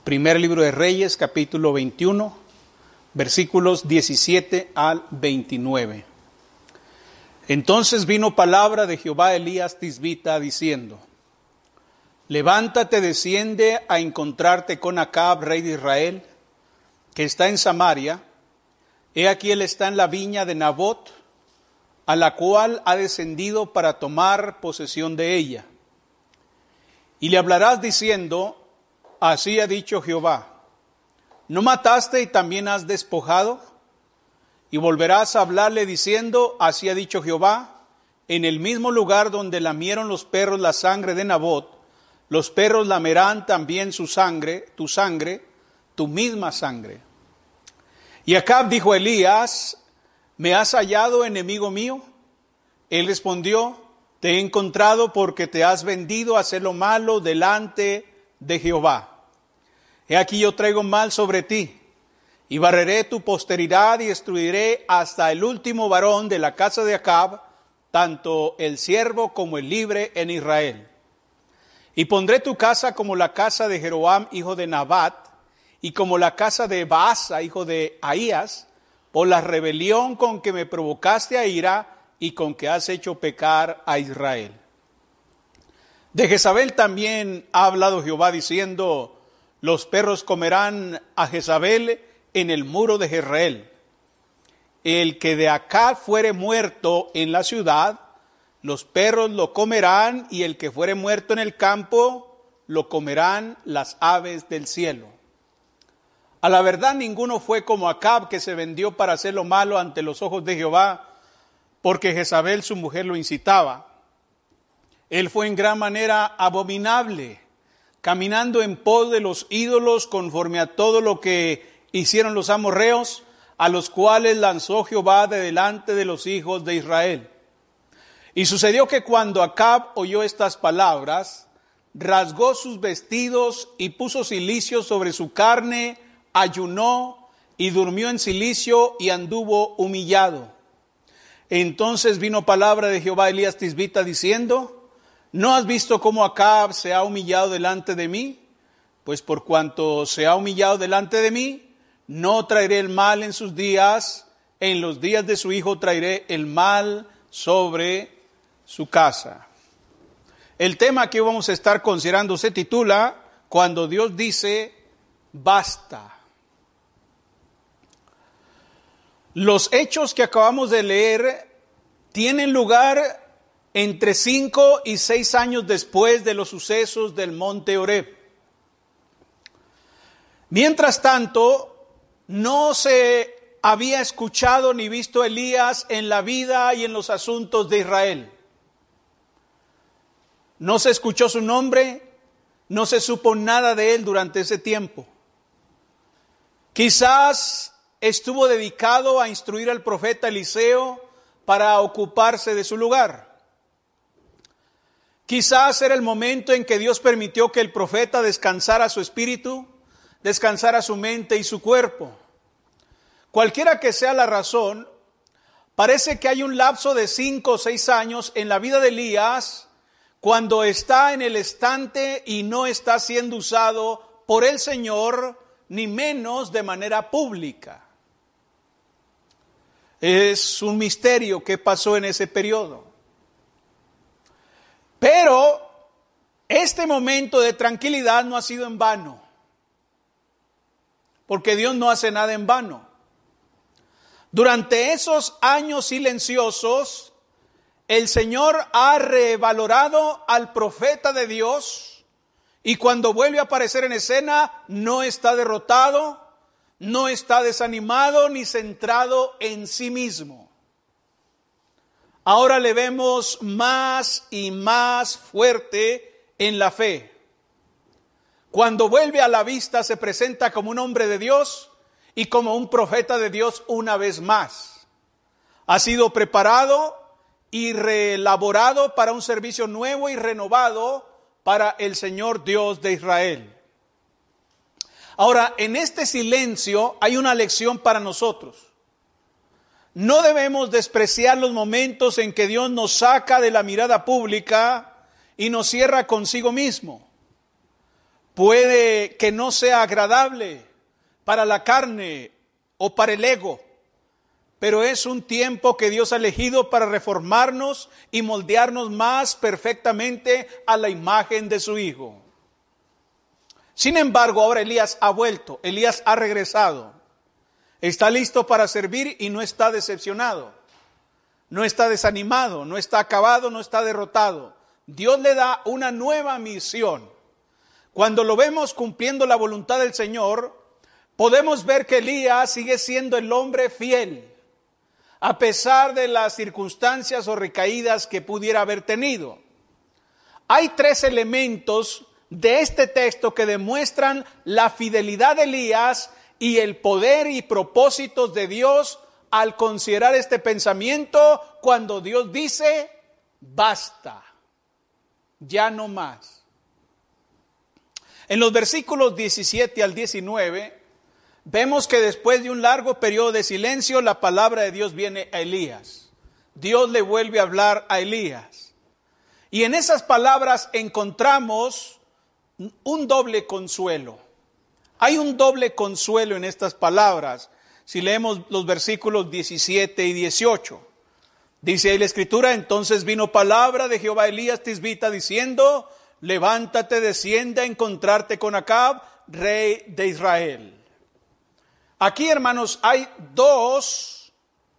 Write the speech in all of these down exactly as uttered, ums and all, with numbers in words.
Primer libro de Reyes, capítulo veintiuno, versículos diecisiete al veintinueve. Entonces vino palabra de Jehová a Elías Tisbita diciendo: Levántate, desciende a encontrarte con Acab, rey de Israel, que está en Samaria. He aquí él está en la viña de Nabot, a la cual ha descendido para tomar posesión de ella. Y le hablarás diciendo: Así ha dicho Jehová, ¿no mataste y también has despojado? Y volverás a hablarle diciendo: Así ha dicho Jehová, en el mismo lugar donde lamieron los perros la sangre de Nabot, los perros lamerán también su sangre, tu sangre, tu misma sangre. Y Acab dijo a Elías: ¿Me has hallado, enemigo mío? Él respondió: Te he encontrado porque te has vendido a hacer lo malo delante de Jehová. He aquí yo traigo mal sobre ti, y barreré tu posteridad y destruiré hasta el último varón de la casa de Acab, tanto el siervo como el libre en Israel. Y pondré tu casa como la casa de Jeroboam, hijo de Nabat, y como la casa de Baasa, hijo de Ahías, por la rebelión con que me provocaste a ira y con que has hecho pecar a Israel. De Jezabel también ha hablado Jehová diciendo: Los perros comerán a Jezabel en el muro de Jezreel. El que de acá fuere muerto en la ciudad, los perros lo comerán, y el que fuere muerto en el campo, lo comerán las aves del cielo. A la verdad ninguno fue como Acab, que se vendió para hacer lo malo ante los ojos de Jehová, porque Jezabel su mujer lo incitaba. Él fue en gran manera abominable, caminando en pos de los ídolos, conforme a todo lo que hicieron los amorreos, a los cuales lanzó Jehová de delante de los hijos de Israel. Y sucedió que cuando Acab oyó estas palabras, rasgó sus vestidos y puso cilicio sobre su carne, ayunó y durmió en cilicio y anduvo humillado. Entonces vino palabra de Jehová a Elías Tisbita diciendo: ¿No has visto cómo Acab se ha humillado delante de mí? Pues por cuanto se ha humillado delante de mí, no traeré el mal en sus días, en los días de su hijo traeré el mal sobre su casa. El tema que vamos a estar considerando se titula: Cuando Dios dice basta. Los hechos que acabamos de leer tienen lugar entre cinco y seis años después de los sucesos del monte Horeb. Mientras tanto, no se había escuchado ni visto a Elías en la vida y en los asuntos de Israel. No se escuchó su nombre, no se supo nada de él durante ese tiempo. Quizás estuvo dedicado a instruir al profeta Eliseo para ocuparse de su lugar. Quizás era el momento en que Dios permitió que el profeta descansara su espíritu, descansara su mente y su cuerpo. Cualquiera que sea la razón, parece que hay un lapso de cinco o seis años en la vida de Elías cuando está en el estante y no está siendo usado por el Señor, ni menos de manera pública. Es un misterio qué pasó en ese periodo. Pero este momento de tranquilidad no ha sido en vano, porque Dios no hace nada en vano. Durante esos años silenciosos, el Señor ha revalorado al profeta de Dios, y cuando vuelve a aparecer en escena, no está derrotado, no está desanimado ni centrado en sí mismo. Ahora le vemos más y más fuerte en la fe. Cuando vuelve a la vista se presenta como un hombre de Dios y como un profeta de Dios una vez más. Ha sido preparado y reelaborado para un servicio nuevo y renovado para el Señor Dios de Israel. Ahora, en este silencio hay una lección para nosotros. No debemos despreciar los momentos en que Dios nos saca de la mirada pública y nos cierra consigo mismo. puede que no sea agradable para la carne o para el ego, pero es un tiempo que Dios ha elegido para reformarnos y moldearnos más perfectamente a la imagen de su Hijo. Sin embargo, ahora Elías ha vuelto, Elías ha regresado, está listo para servir y no está decepcionado, no está desanimado, no está acabado, no está derrotado. Dios le da una nueva misión. Cuando lo vemos cumpliendo la voluntad del Señor, podemos ver que Elías sigue siendo el hombre fiel, a pesar de las circunstancias o recaídas que pudiera haber tenido. Hay tres elementos de este texto que demuestran la fidelidad de Elías y el poder y propósitos de Dios al considerar este pensamiento cuando Dios dice, basta, ya no más. En los versículos diecisiete al diecinueve, vemos que después de un largo periodo de silencio, la palabra de Dios viene a Elías. Dios le vuelve a hablar a Elías. Y en esas palabras encontramos un doble consuelo. Hay un doble consuelo en estas palabras. Si leemos los versículos diecisiete y dieciocho, dice ahí la Escritura: entonces vino palabra de Jehová a Elías Tisbita diciendo, levántate, desciende a encontrarte con Acab, rey de Israel. Aquí, hermanos, hay dos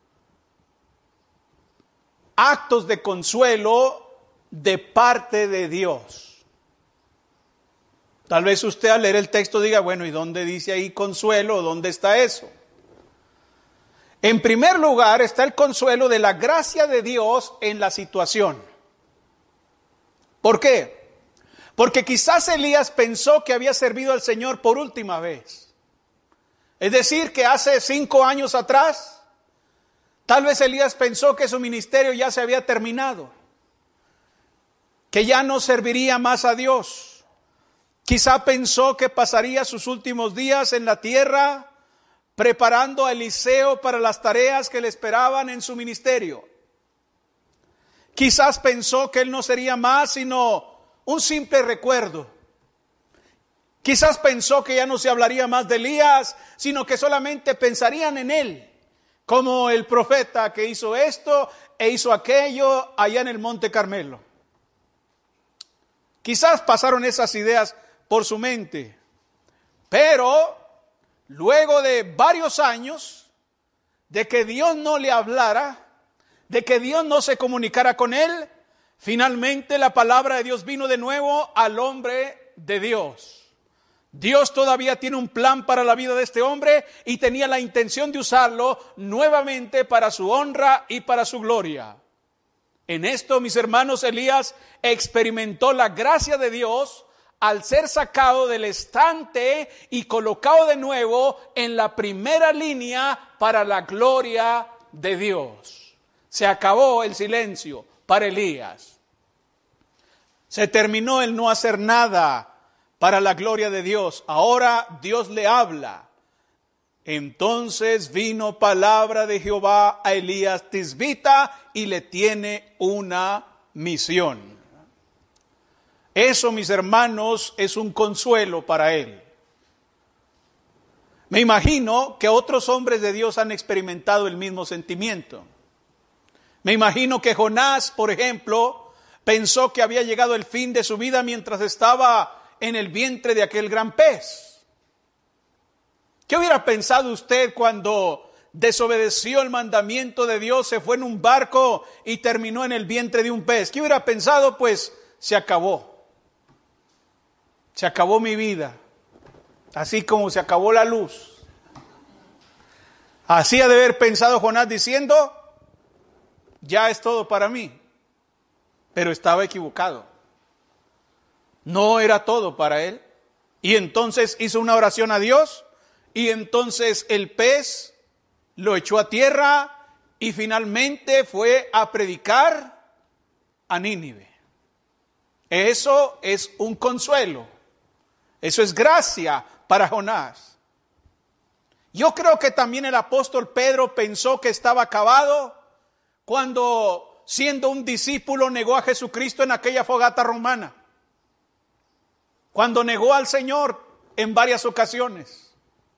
actos de consuelo de parte de Dios. Tal vez usted al leer el texto diga, bueno, ¿y dónde dice ahí consuelo? ¿Dónde está eso? En primer lugar está el consuelo de la gracia de Dios en la situación. ¿Por qué? Porque quizás Elías pensó que había servido al Señor por última vez. Es decir, que hace cinco años atrás, tal vez Elías pensó que su ministerio ya se había terminado, que ya no serviría más a Dios. Quizá pensó que pasaría sus últimos días en la tierra preparando a Eliseo para las tareas que le esperaban en su ministerio. Quizás pensó que él no sería más sino un simple recuerdo. Quizás pensó que ya no se hablaría más de Elías, sino que solamente pensarían en él, como el profeta que hizo esto e hizo aquello allá en el Monte Carmelo. Quizás pasaron esas ideas por su mente, pero luego de varios años de que Dios no le hablara, de que Dios no se comunicara con él, finalmente la palabra de Dios vino de nuevo al hombre de Dios. Dios todavía tiene un plan para la vida de este hombre y tenía la intención de usarlo nuevamente para su honra y para su gloria. En esto, mis hermanos, Elías experimentó la gracia de Dios al ser sacado del estante y colocado de nuevo en la primera línea para la gloria de Dios. Se acabó el silencio para Elías. Se terminó el no hacer nada para la gloria de Dios. Ahora Dios le habla. Entonces vino palabra de Jehová a Elías Tisbita y le tiene una misión. Eso, mis hermanos, es un consuelo para él. Me imagino que otros hombres de Dios han experimentado el mismo sentimiento. Me imagino que Jonás, por ejemplo, pensó que había llegado el fin de su vida mientras estaba en el vientre de aquel gran pez. ¿Qué hubiera pensado usted cuando desobedeció el mandamiento de Dios, se fue en un barco y terminó en el vientre de un pez? ¿Qué hubiera pensado? Pues se acabó. Se acabó mi vida, así como se acabó la luz. Así ha de haber pensado Jonás diciendo, ya es todo para mí. Pero estaba equivocado. No era todo para él. Y entonces hizo una oración a Dios, y entonces el pez lo echó a tierra y finalmente fue a predicar a Nínive. Eso es un consuelo. Eso es gracia para Jonás. Yo creo que también el apóstol Pedro pensó que estaba acabado cuando, siendo un discípulo, negó a Jesucristo en aquella fogata romana. cuando negó al Señor en varias ocasiones.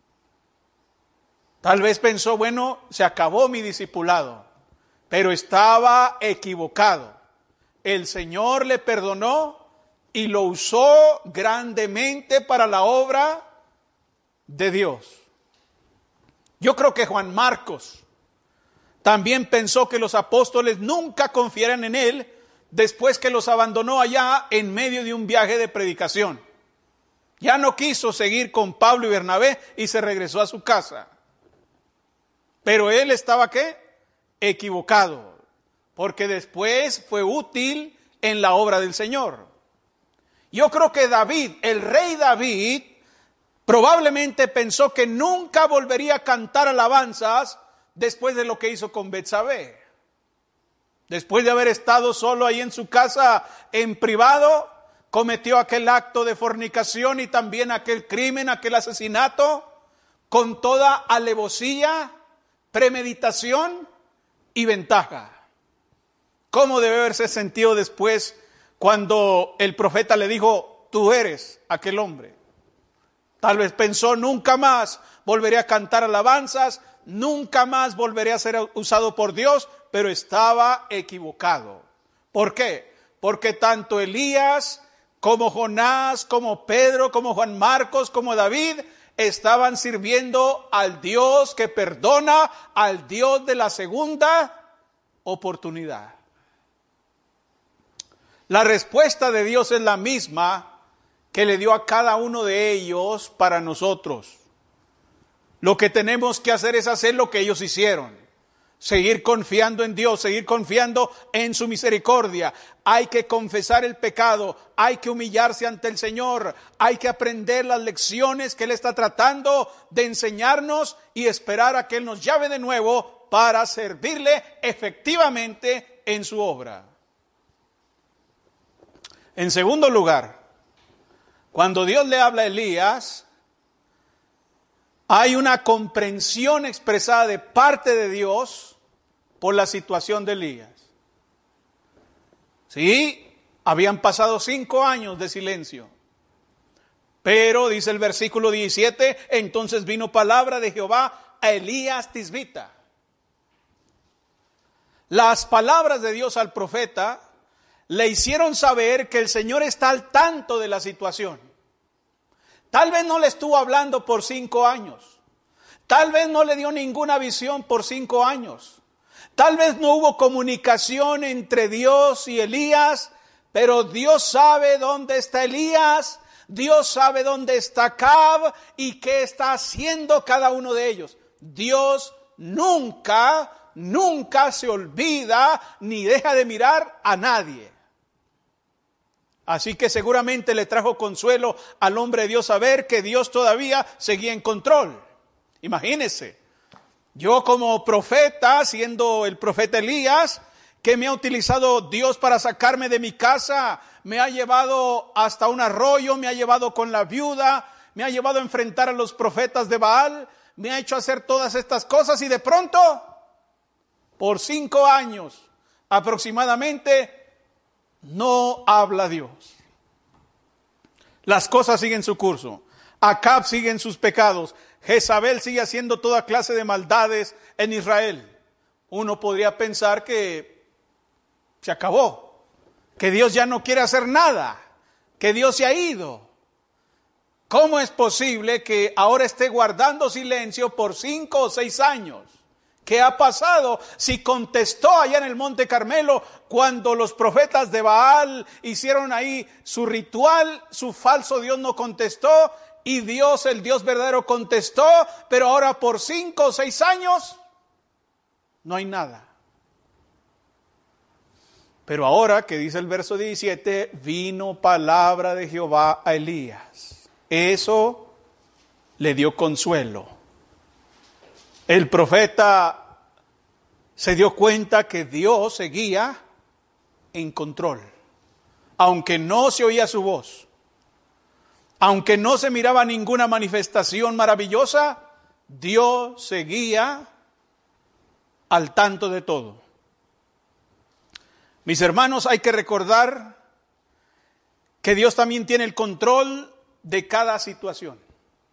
Tal vez pensó, bueno, se acabó mi discipulado, pero estaba equivocado. El Señor le perdonó y lo usó grandemente para la obra de Dios. Yo creo que Juan Marcos también pensó que los apóstoles nunca confiaran en él después que los abandonó allá en medio de un viaje de predicación. Ya no quiso seguir con Pablo y Bernabé y se regresó a su casa. Pero él estaba, ¿qué? Equivocado, porque después fue útil en la obra del Señor. Yo creo que David, el rey David, probablemente pensó que nunca volvería a cantar alabanzas después de lo que hizo con Betsabé. Después de haber estado solo ahí en su casa en privado, cometió aquel acto de fornicación y también aquel crimen, aquel asesinato, con toda alevosía, premeditación y ventaja. ¿Cómo debe haberse sentido después cuando el profeta le dijo, tú eres aquel hombre? Tal vez pensó, nunca más volveré a cantar alabanzas, nunca más volveré a ser usado por Dios, pero estaba equivocado. ¿Por qué? Porque tanto Elías como Jonás, como Pedro, como Juan Marcos, como David, estaban sirviendo al Dios que perdona, al Dios de la segunda oportunidad. La respuesta de Dios es la misma que le dio a cada uno de ellos para nosotros. Lo que tenemos que hacer es hacer lo que ellos hicieron. Seguir confiando en Dios, seguir confiando en su misericordia. Hay que confesar el pecado, hay que humillarse ante el Señor, hay que aprender las lecciones que Él está tratando de enseñarnos y esperar a que Él nos llame de nuevo para servirle efectivamente en su obra. En segundo lugar, cuando Dios le habla a Elías, hay una comprensión expresada de parte de Dios por la situación de Elías. Sí, habían pasado cinco años de silencio. Pero, dice el versículo diecisiete, entonces vino palabra de Jehová a Elías Tisbita. Las palabras de Dios al profeta le hicieron saber que el Señor está al tanto de la situación. Tal vez no le estuvo hablando por cinco años. Tal vez no le dio ninguna visión por cinco años. Tal vez no hubo comunicación entre Dios y Elías, pero Dios sabe dónde está Elías, Dios sabe dónde está Acab y qué está haciendo cada uno de ellos. Dios nunca, nunca se olvida ni deja de mirar a nadie. Así que seguramente le trajo consuelo al hombre de Dios saber que Dios todavía seguía en control. Imagínese, yo como profeta, siendo el profeta Elías, que me ha utilizado Dios para sacarme de mi casa, me ha llevado hasta un arroyo, me ha llevado con la viuda, me ha llevado a enfrentar a los profetas de Baal, me ha hecho hacer todas estas cosas y de pronto, por cinco años aproximadamente, no habla Dios. Las cosas siguen su curso. Acab sigue en sus pecados. Jezabel sigue haciendo toda clase de maldades en Israel. Uno podría pensar que se acabó, que Dios ya no quiere hacer nada, que Dios se ha ido. ¿Cómo es posible que ahora esté guardando silencio por cinco o seis años? ¿Qué ha pasado? Si contestó allá en el Monte Carmelo cuando los profetas de Baal hicieron ahí su ritual, su falso Dios no contestó y Dios, el Dios verdadero, contestó, pero ahora por cinco o seis años no hay nada. Pero ahora, que dice el verso diecisiete, vino palabra de Jehová a Elías. Eso le dio consuelo. El profeta se dio cuenta que Dios seguía en control, aunque no se oía su voz, aunque no se miraba ninguna manifestación maravillosa, Dios seguía al tanto de todo. Mis hermanos, hay que recordar que Dios también tiene el control de cada situación.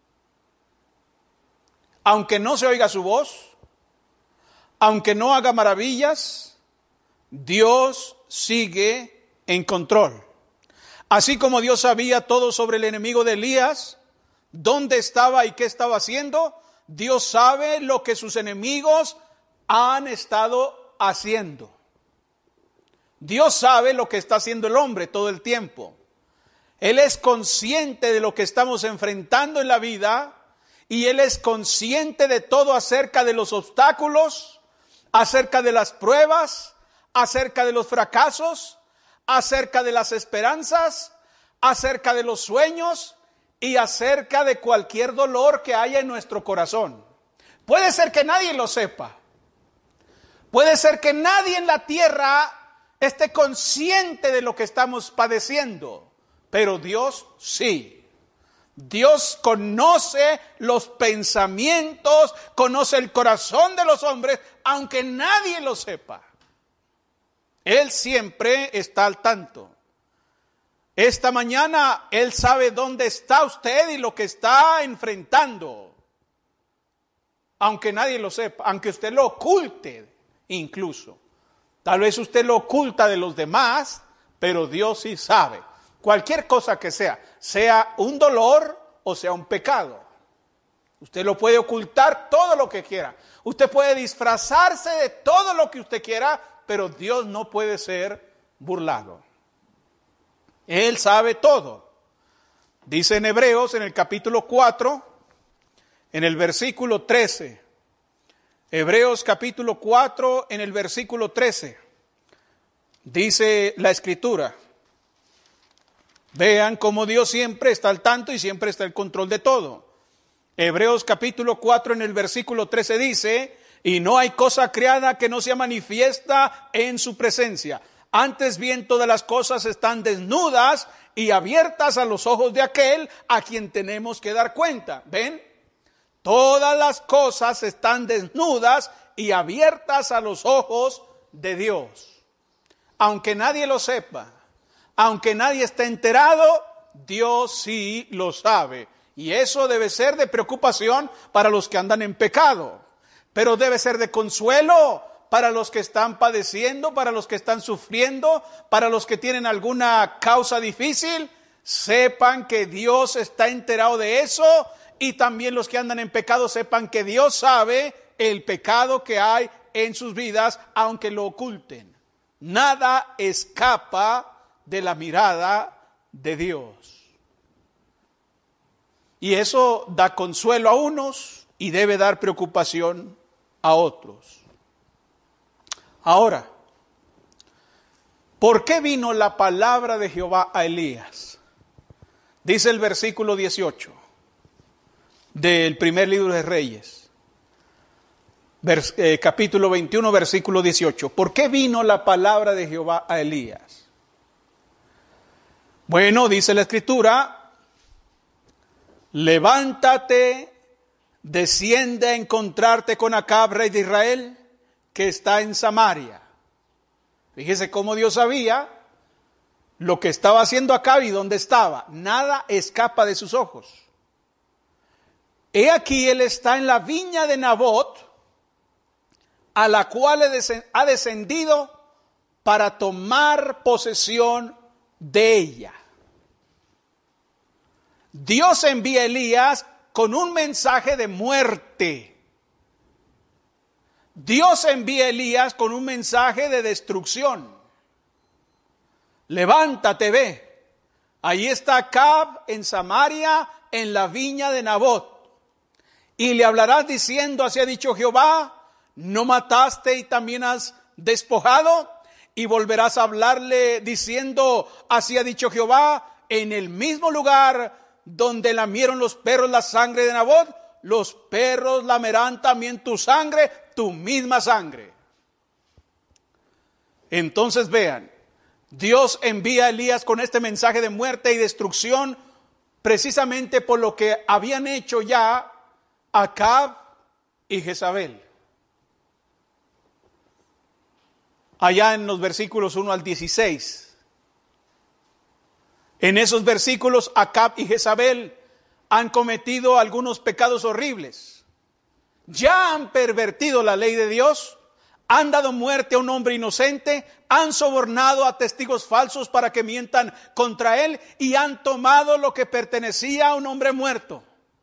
Aunque no se oiga su voz, aunque no haga maravillas, Dios sigue en control. Así como Dios sabía todo sobre el enemigo de Elías, dónde estaba y qué estaba haciendo, Dios sabe lo que sus enemigos han estado haciendo. Dios sabe lo que está haciendo el hombre todo el tiempo. Él es consciente de lo que estamos enfrentando en la vida y Él es consciente de todo acerca de los obstáculos, acerca de las pruebas, acerca de los fracasos, acerca de las esperanzas, acerca de los sueños y acerca de cualquier dolor que haya en nuestro corazón. Puede ser que nadie lo sepa. Puede ser que nadie en la tierra esté consciente de lo que estamos padeciendo, pero Dios sí. Dios conoce los pensamientos, conoce el corazón de los hombres, aunque nadie lo sepa. Él siempre está al tanto. Esta mañana Él sabe dónde está usted y lo que está enfrentando, aunque nadie lo sepa, aunque usted lo oculte incluso. Tal vez usted lo oculta de los demás, pero Dios sí sabe. Cualquier cosa que sea, sea un dolor o sea un pecado. Usted lo puede ocultar todo lo que quiera. Usted puede disfrazarse de todo lo que usted quiera, pero Dios no puede ser burlado. Él sabe todo. Dice en Hebreos, en el capítulo cuatro, en el versículo trece. Hebreos capítulo cuatro, en el versículo trece. Dice la Escritura. Vean cómo Dios siempre está al tanto y siempre está en control de todo. Hebreos capítulo cuatro, en el versículo trece dice: y no hay cosa creada que no sea manifiesta en su presencia. Antes bien, todas las cosas están desnudas y abiertas a los ojos de aquel a quien tenemos que dar cuenta. ¿Ven? Todas las cosas están desnudas y abiertas a los ojos de Dios. Aunque nadie lo sepa, aunque nadie esté enterado, Dios sí lo sabe. Y eso debe ser de preocupación para los que andan en pecado. Pero debe ser de consuelo para los que están padeciendo, para los que están sufriendo, para los que tienen alguna causa difícil. Sepan que Dios está enterado de eso, y también los que andan en pecado sepan que Dios sabe el pecado que hay en sus vidas, aunque lo oculten. Nada escapa de la mirada de Dios. Y eso da consuelo a unos y debe dar preocupación a otros. Ahora, ¿por qué vino la palabra de Jehová a Elías? Dice el versículo dieciocho del primer libro de Reyes, vers, eh, capítulo veintiuno, versículo dieciocho. ¿Por qué vino la palabra de Jehová a Elías? Bueno, dice la Escritura: levántate, desciende a encontrarte con Acab, rey de Israel, que está en Samaria. Fíjese cómo Dios sabía lo que estaba haciendo Acab y dónde estaba. Nada escapa de sus ojos. He aquí, él está en la viña de Nabot, a la cual ha descendido para tomar posesión de ella. Dios envía a Elías con un mensaje de muerte. Dios envía a Elías con un mensaje de destrucción. Levántate, ve. Ahí está Acab en Samaria, en la viña de Nabot. Y le hablarás diciendo: así ha dicho Jehová, no mataste y también has despojado. Y volverás a hablarle diciendo: así ha dicho Jehová, en el mismo lugar donde lamieron los perros la sangre de Nabot, los perros lamerán también tu sangre, tu misma sangre. Entonces vean, Dios envía a Elías con este mensaje de muerte y destrucción, precisamente por lo que habían hecho ya Acab y Jezabel. Allá en los versículos uno al dieciséis. En esos versículos, Acab y Jezabel han cometido algunos pecados horribles. Ya han pervertido la ley de Dios, han dado muerte a un hombre inocente, han sobornado a testigos falsos para que mientan contra él y han tomado lo que pertenecía a un hombre muerto.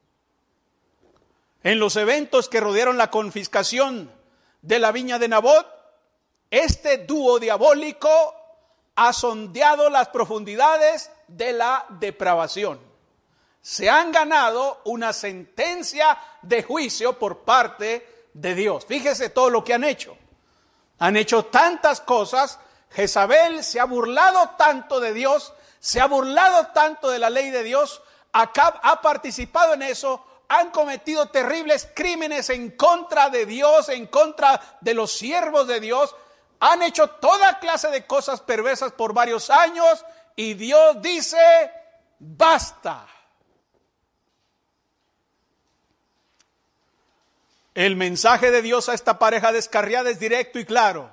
En los eventos que rodearon la confiscación de la viña de Nabot, este dúo diabólico ha sondeado las profundidades de la depravación. Se han ganado una sentencia de juicio por parte de Dios. Fíjese todo lo que han hecho. Han hecho tantas cosas. Jezabel se ha burlado tanto de Dios, se ha burlado tanto de la ley de Dios. Acab ha participado en eso. Han cometido terribles crímenes en contra de Dios, en contra de los siervos de Dios. Han hecho toda clase de cosas perversas por varios años y Dios dice, basta. El mensaje de Dios a esta pareja descarriada es directo y claro.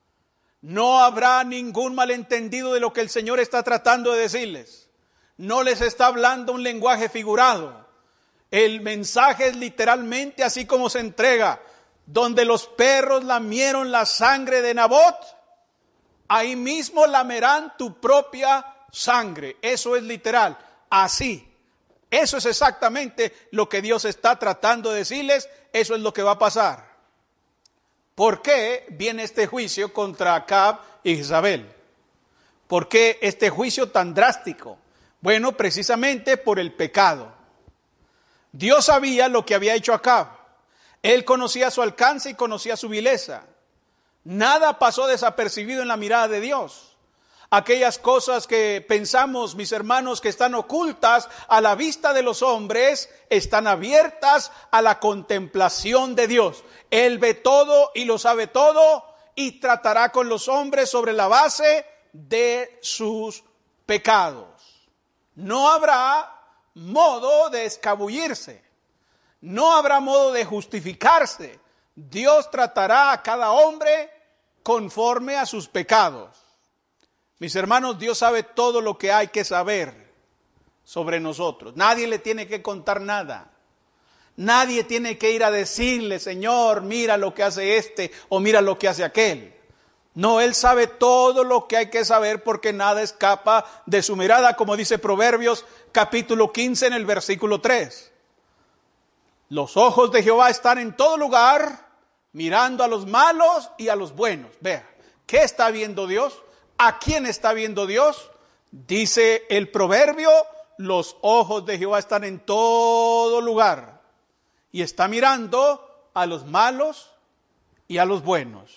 No habrá ningún malentendido de lo que el Señor está tratando de decirles. No les está hablando un lenguaje figurado. El mensaje es literalmente así como se entrega. Donde los perros lamieron la sangre de Nabot, ahí mismo lamerán tu propia sangre. Eso es literal, así. Eso es exactamente lo que Dios está tratando de decirles, eso es lo que va a pasar. ¿Por qué viene este juicio contra Acab y Jezabel? ¿Por qué este juicio tan drástico? Bueno, precisamente por el pecado. Dios sabía lo que había hecho Acab. Él conocía su alcance y conocía su vileza. Nada pasó desapercibido en la mirada de Dios. Aquellas cosas que pensamos, mis hermanos, que están ocultas a la vista de los hombres, están abiertas a la contemplación de Dios. Él ve todo y lo sabe todo y tratará con los hombres sobre la base de sus pecados. No habrá modo de escabullirse. No habrá modo de justificarse. Dios tratará a cada hombre conforme a sus pecados. Mis hermanos, Dios sabe todo lo que hay que saber sobre nosotros. Nadie le tiene que contar nada. Nadie tiene que ir a decirle, Señor, mira lo que hace este o mira lo que hace aquel. No, Él sabe todo lo que hay que saber porque nada escapa de su mirada, como dice Proverbios capítulo quince en el versículo tres. Los ojos de Jehová están en todo lugar, mirando a los malos y a los buenos. Vea, ¿qué está viendo Dios? ¿A quién está viendo Dios? Dice el proverbio, los ojos de Jehová están en todo lugar. Y está mirando a los malos y a los buenos.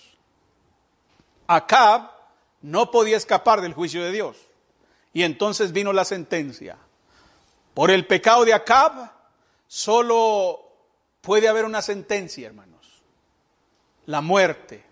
Acab no podía escapar del juicio de Dios. Y entonces vino la sentencia. Por el pecado de Acab, solo puede haber una sentencia, hermanos. La muerte.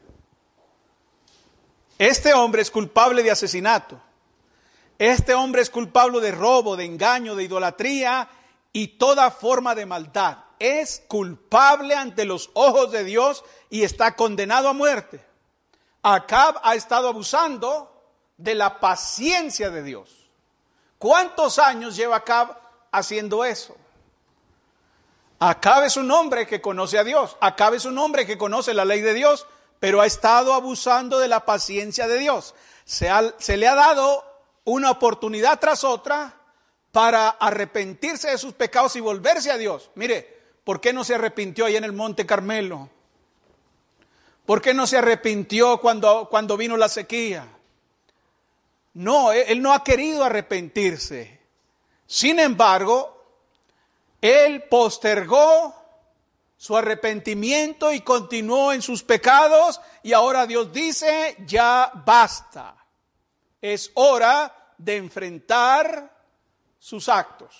Este hombre es culpable de asesinato. Este hombre es culpable de robo, de engaño, de idolatría y toda forma de maldad. Es culpable ante los ojos de Dios y está condenado a muerte. Acab ha estado abusando de la paciencia de Dios. ¿Cuántos años lleva Acab haciendo eso? Acab es un hombre que conoce a Dios. Acab es un hombre que conoce la ley de Dios, pero ha estado abusando de la paciencia de Dios. Se, ha, se le ha dado una oportunidad tras otra para arrepentirse de sus pecados y volverse a Dios. Mire, ¿por qué no se arrepintió ahí en el Monte Carmelo? ¿Por qué no se arrepintió cuando, cuando vino la sequía? No, él no ha querido arrepentirse. Sin embargo, él postergó su arrepentimiento y continuó en sus pecados y ahora Dios dice, ya basta. Es hora de enfrentar sus actos.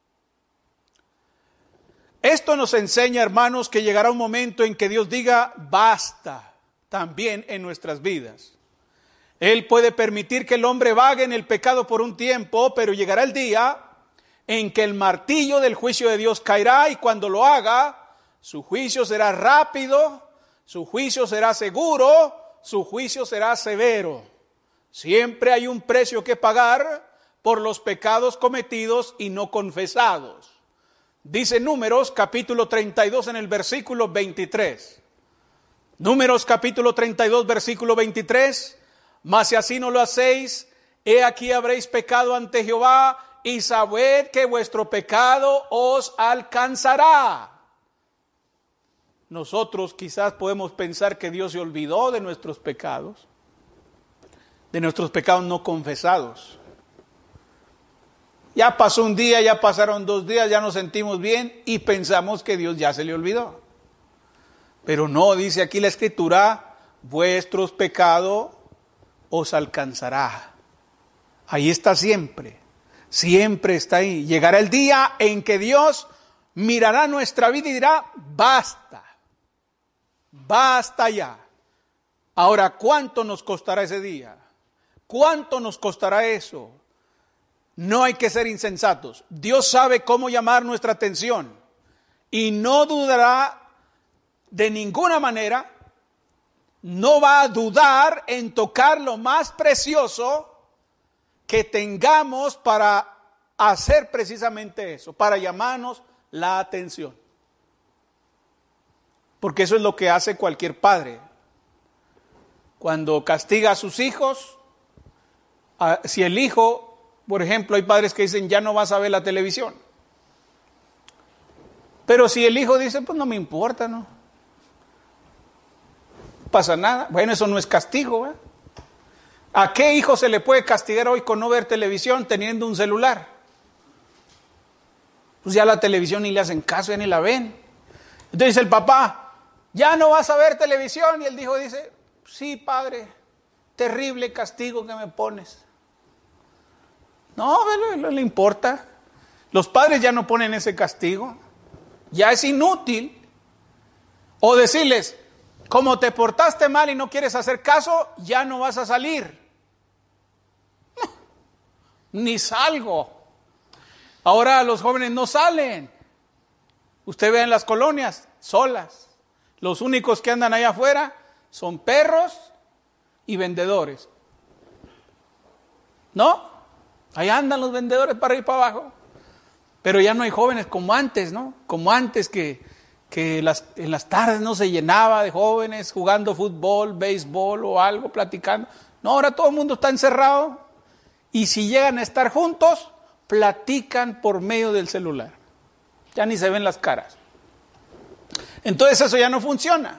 Esto nos enseña, hermanos, que llegará un momento en que Dios diga, basta, también en nuestras vidas. Él puede permitir que el hombre vague en el pecado por un tiempo, pero llegará el día en que el martillo del juicio de Dios caerá y cuando lo haga, su juicio será rápido, su juicio será seguro, su juicio será severo. Siempre hay un precio que pagar por los pecados cometidos y no confesados. Dice Números capítulo treinta y dos en el versículo veintitrés. Números capítulo treinta y dos versículo veintitrés. Mas si así no lo hacéis, he aquí habréis pecado ante Jehová, y sabed que vuestro pecado os alcanzará. Nosotros quizás podemos pensar que Dios se olvidó de nuestros pecados, de nuestros pecados no confesados. Ya pasó un día, ya pasaron dos días, ya nos sentimos bien y pensamos que Dios ya se le olvidó. Pero no, dice aquí la Escritura, vuestros pecados os alcanzará. Ahí está siempre, siempre está ahí. Llegará el día en que Dios mirará nuestra vida y dirá, basta, basta ya. Ahora, ¿cuánto nos costará ese día? ¿Cuánto nos costará eso? No hay que ser insensatos. Dios sabe cómo llamar nuestra atención y no dudará de ninguna manera, no va a dudar en tocar lo más precioso que tengamos para hacer precisamente eso, para llamarnos la atención. Porque eso es lo que hace cualquier padre. Cuando castiga a sus hijos, si el hijo, por ejemplo, hay padres que dicen, ya no vas a ver la televisión. Pero si el hijo dice, pues no me importa, ¿no? No pasa nada. Bueno, eso no es castigo, ¿eh? ¿A qué hijo se le puede castigar hoy con no ver televisión teniendo un celular? Pues ya la televisión ni le hacen caso, ya ni la ven. Entonces dice el papá, ya no vas a ver televisión. Y el hijo dice, sí, padre, terrible castigo que me pones. No, no, no le importa. Los padres ya no ponen ese castigo. Ya es inútil. O decirles, como te portaste mal y no quieres hacer caso, ya no vas a salir. No, ni salgo. Ahora los jóvenes no salen. Usted ve en las colonias, solas. Los únicos que andan allá afuera son perros y vendedores. ¿No? Ahí andan los vendedores para arriba y para abajo. Pero ya no hay jóvenes como antes, ¿no? Como antes que, que las, en las tardes no se llenaba de jóvenes jugando fútbol, béisbol o algo, platicando. No, ahora todo el mundo está encerrado. Y si llegan a estar juntos, platican por medio del celular. Ya ni se ven las caras. Entonces eso ya no funciona.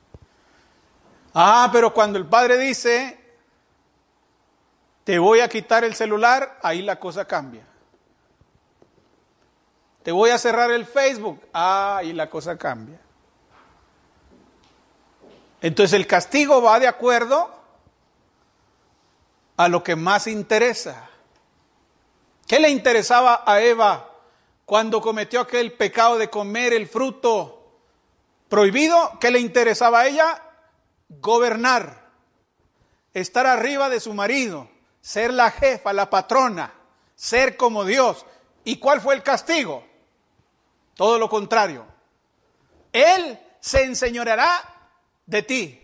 Ah, pero cuando el padre dice, te voy a quitar el celular, ahí la cosa cambia. Te voy a cerrar el Facebook, ah, ahí la cosa cambia. Entonces el castigo va de acuerdo a lo que más interesa. ¿Qué le interesaba a Eva cuando cometió aquel pecado de comer el fruto prohibido? ¿Qué le interesaba a ella? Gobernar, estar arriba de su marido, ser la jefa, la patrona, ser como Dios. ¿Y cuál fue el castigo? Todo lo contrario. Él se enseñoreará de ti.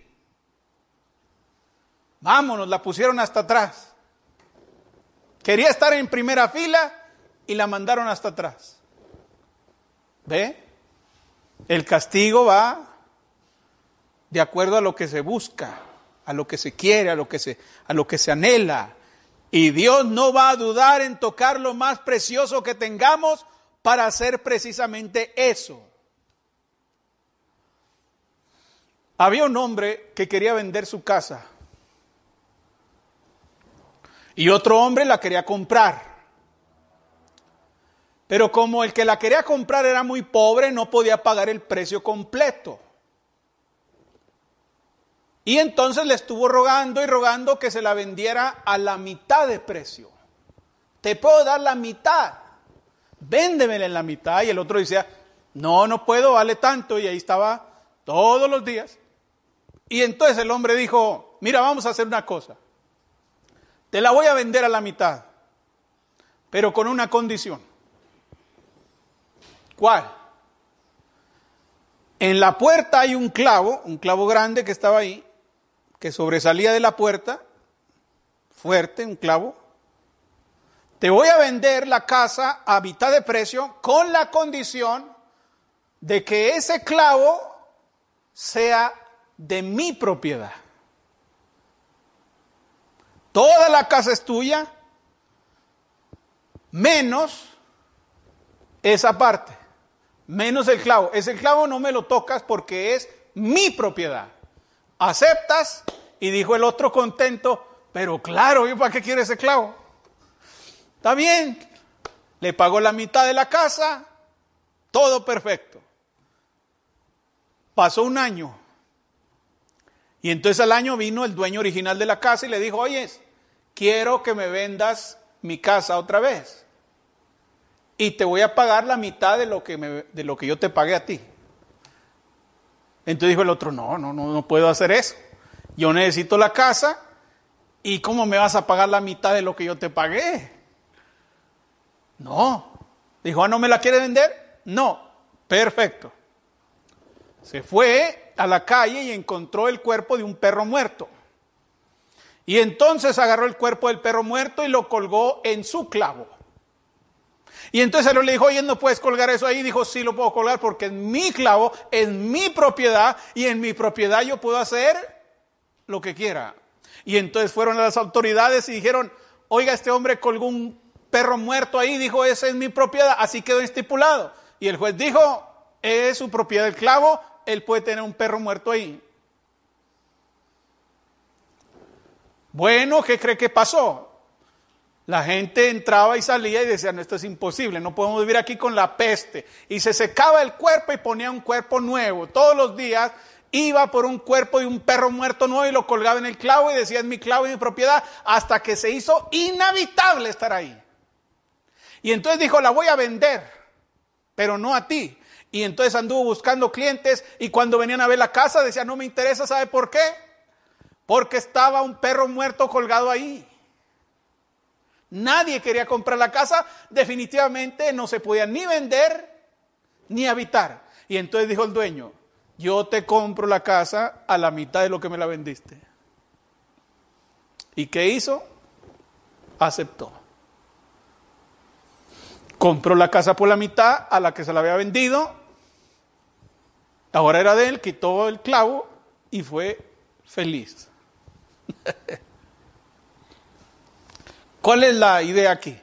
Vámonos, la pusieron hasta atrás. Quería estar en primera fila y la mandaron hasta atrás. ¿Ve? El castigo va de acuerdo a lo que se busca, a lo que se quiere, a lo que se, a lo que se anhela. Y Dios no va a dudar en tocar lo más precioso que tengamos para hacer precisamente eso. Había un hombre que quería vender su casa y otro hombre la quería comprar. Pero como el que la quería comprar era muy pobre, no podía pagar el precio completo. Y entonces le estuvo rogando y rogando que se la vendiera a la mitad de precio. Te puedo dar la mitad, véndemela en la mitad. Y el otro decía, no, no puedo, vale tanto. Y ahí estaba todos los días. Y entonces el hombre dijo, mira, vamos a hacer una cosa. Te la voy a vender a la mitad, pero con una condición. ¿Cuál? En la puerta hay un clavo, un clavo grande que estaba ahí, que sobresalía de la puerta, fuerte, un clavo. te voy a vender la casa a mitad de precio con la condición de que ese clavo sea de mi propiedad. Toda la casa es tuya, menos esa parte, menos el clavo. Ese clavo no me lo tocas porque es mi propiedad. ¿Aceptas? Y dijo el otro contento, pero claro, ¿yo para qué quiero ese clavo? Está bien, le pagó la mitad de la casa, todo perfecto. Pasó un año. Y entonces al año vino el dueño original de la casa y le dijo, oye, quiero que me vendas mi casa otra vez. Y te voy a pagar la mitad de lo que, me, de lo que yo te pagué a ti. Entonces dijo el otro, no, no, no, no puedo hacer eso. Yo necesito la casa y ¿cómo me vas a pagar la mitad de lo que yo te pagué? No. Dijo, ¿ah, no me la quiere vender? No. Perfecto. Se fue a la calle y encontró el cuerpo de un perro muerto. Y entonces agarró el cuerpo del perro muerto y lo colgó en su clavo. Y entonces él le dijo, oye, ¿no puedes colgar eso ahí? Dijo, sí lo puedo colgar porque es mi clavo, es mi propiedad y en mi propiedad yo puedo hacer lo que quiera. Y entonces fueron a las autoridades y dijeron, oiga, este hombre colgó un perro muerto ahí, dijo, esa es mi propiedad, así quedó estipulado. Y el juez dijo, es su propiedad el clavo, él puede tener un perro muerto ahí. Bueno, ¿qué cree que pasó? La gente entraba y salía y decía, no, esto es imposible, no podemos vivir aquí con la peste. Y se secaba el cuerpo y ponía un cuerpo nuevo. Todos los días iba por un cuerpo de un perro muerto nuevo y lo colgaba en el clavo y decía, es mi clavo y mi propiedad, hasta que se hizo inhabitable estar ahí. Y entonces dijo, la voy a vender, pero no a ti. Y entonces anduvo buscando clientes y cuando venían a ver la casa decía, no me interesa, ¿sabe por qué? Porque estaba un perro muerto colgado ahí. Nadie quería comprar la casa, definitivamente no se podía ni vender ni habitar. Y entonces dijo el dueño, yo te compro la casa a la mitad de lo que me la vendiste. ¿Y qué hizo? Aceptó. Compró la casa por la mitad a la que se la había vendido. Ahora era de él, quitó el clavo y fue feliz. ¿Cuál es la idea aquí?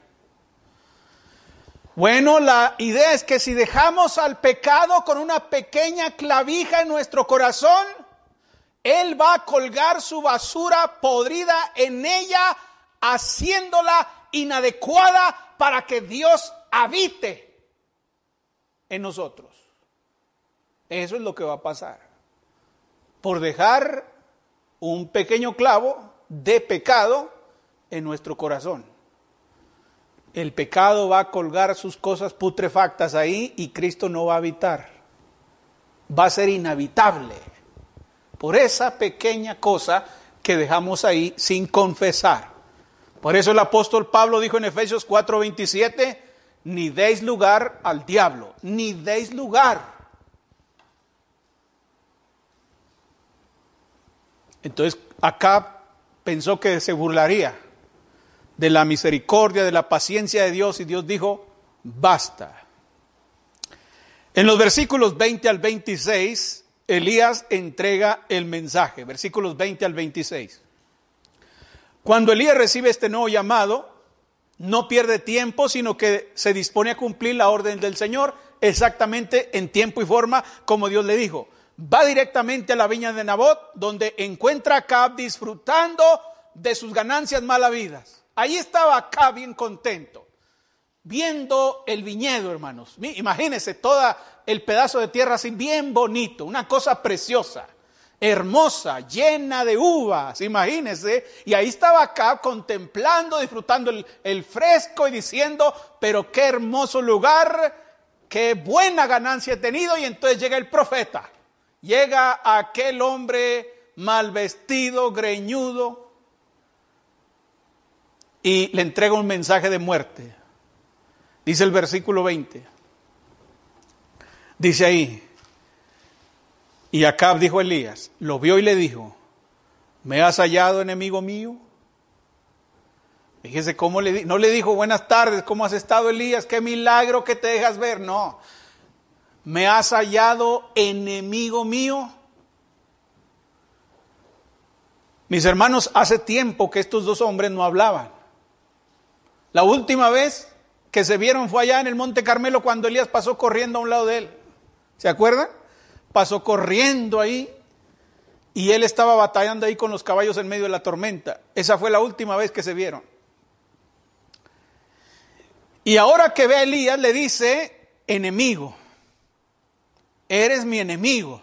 Bueno, la idea es que si dejamos al pecado con una pequeña clavija en nuestro corazón, él va a colgar su basura podrida en ella, haciéndola inadecuada para que Dios habite en nosotros. Eso es lo que va a pasar. Por dejar un pequeño clavo de pecado en nuestro corazón. El pecado va a colgar sus cosas putrefactas ahí y Cristo no va a habitar. Va a ser inhabitable por esa pequeña cosa que dejamos ahí sin confesar. Por eso el apóstol Pablo dijo en Efesios cuatro veintisiete, ni deis lugar al diablo, ni deis lugar. Entonces Acab pensó que se burlaría de la misericordia, de la paciencia de Dios, y Dios dijo, basta. En los versículos veinte al veintiséis, Elías entrega el mensaje, versículos veinte al veintiséis. Cuando Elías recibe este nuevo llamado, no pierde tiempo, sino que se dispone a cumplir la orden del Señor, exactamente en tiempo y forma como Dios le dijo. Va directamente a la viña de Nabot, donde encuentra a Acab disfrutando de sus ganancias mal habidas. Ahí estaba Acab bien contento, viendo el viñedo, hermanos. Imagínense todo el pedazo de tierra así bien bonito, una cosa preciosa, hermosa, llena de uvas, imagínense. Y ahí estaba Acab contemplando, disfrutando el, el fresco y diciendo, pero qué hermoso lugar, qué buena ganancia he tenido. Y entonces llega el profeta, llega aquel hombre mal vestido, greñudo, y le entrega un mensaje de muerte. Dice el versículo veinte. Dice ahí, y Acab dijo a Elías, lo vio y le dijo, ¿me has hallado, enemigo mío? Fíjese cómo le di, no le dijo buenas tardes, ¿cómo has estado, Elías? Qué milagro que te dejas ver. No, me has hallado enemigo mío. Mis hermanos, hace tiempo que estos dos hombres no hablaban. La última vez que se vieron fue allá en el Monte Carmelo cuando Elías pasó corriendo a un lado de él. ¿Se acuerdan? Pasó corriendo ahí y él estaba batallando ahí con los caballos en medio de la tormenta. Esa fue la última vez que se vieron. Y ahora que ve a Elías le dice, enemigo, eres mi enemigo.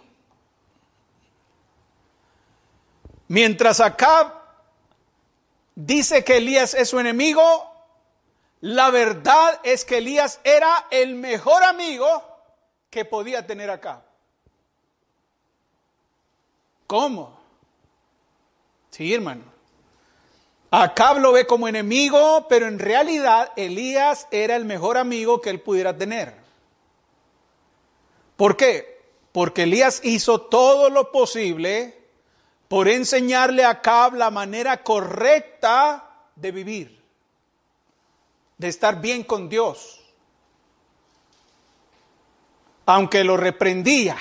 Mientras Acab dice que Elías es su enemigo, la verdad es que Elías era el mejor amigo que podía tener Acab. ¿Cómo? Sí, hermano. Acab lo ve como enemigo, pero en realidad Elías era el mejor amigo que él pudiera tener. ¿Por qué? Porque Elías hizo todo lo posible por enseñarle a Acab la manera correcta de vivir, de estar bien con Dios. Aunque lo reprendía,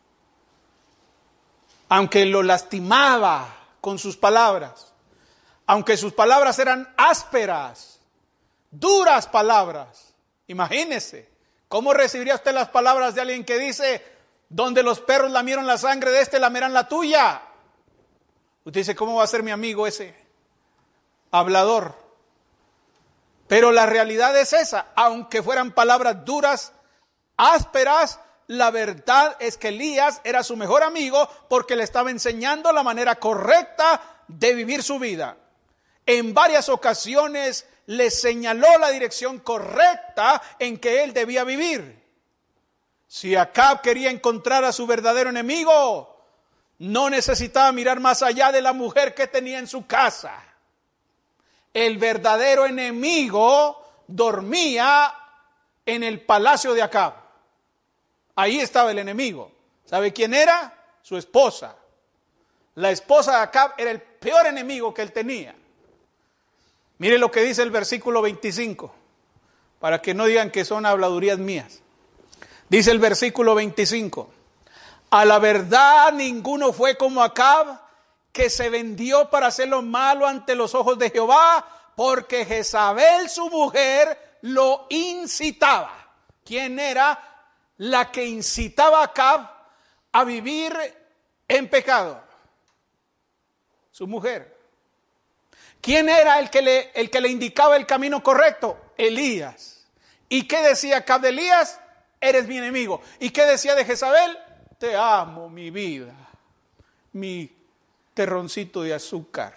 aunque lo lastimaba con sus palabras, aunque sus palabras eran ásperas, duras palabras. Imagínese, ¿cómo recibiría usted las palabras de alguien que dice, donde los perros lamieron la sangre de este, lamerán la tuya? Usted dice, ¿cómo va a ser mi amigo ese hablador? Pero la realidad es esa, aunque fueran palabras duras, ásperas, la verdad es que Elías era su mejor amigo porque le estaba enseñando la manera correcta de vivir su vida. En varias ocasiones le señaló la dirección correcta en que él debía vivir. Si Acab quería encontrar a su verdadero enemigo, no necesitaba mirar más allá de la mujer que tenía en su casa. El verdadero enemigo dormía en el palacio de Acab. Ahí estaba el enemigo. ¿Sabe quién era? Su esposa. La esposa de Acab era el peor enemigo que él tenía. Mire lo que dice el versículo veinticinco, para que no digan que son habladurías mías. Dice el versículo veinticinco, a la verdad ninguno fue como Acab, que se vendió para hacer lo malo ante los ojos de Jehová, porque Jezabel su mujer lo incitaba. ¿Quién era la que incitaba a Acab a vivir en pecado? Su mujer. ¿Quién era el que le, el que le indicaba el camino correcto? Elías. ¿Y qué decía Acab de Elías? Eres mi enemigo. ¿Y qué decía de Jezabel? Te amo, mi vida, mi terroncito de azúcar,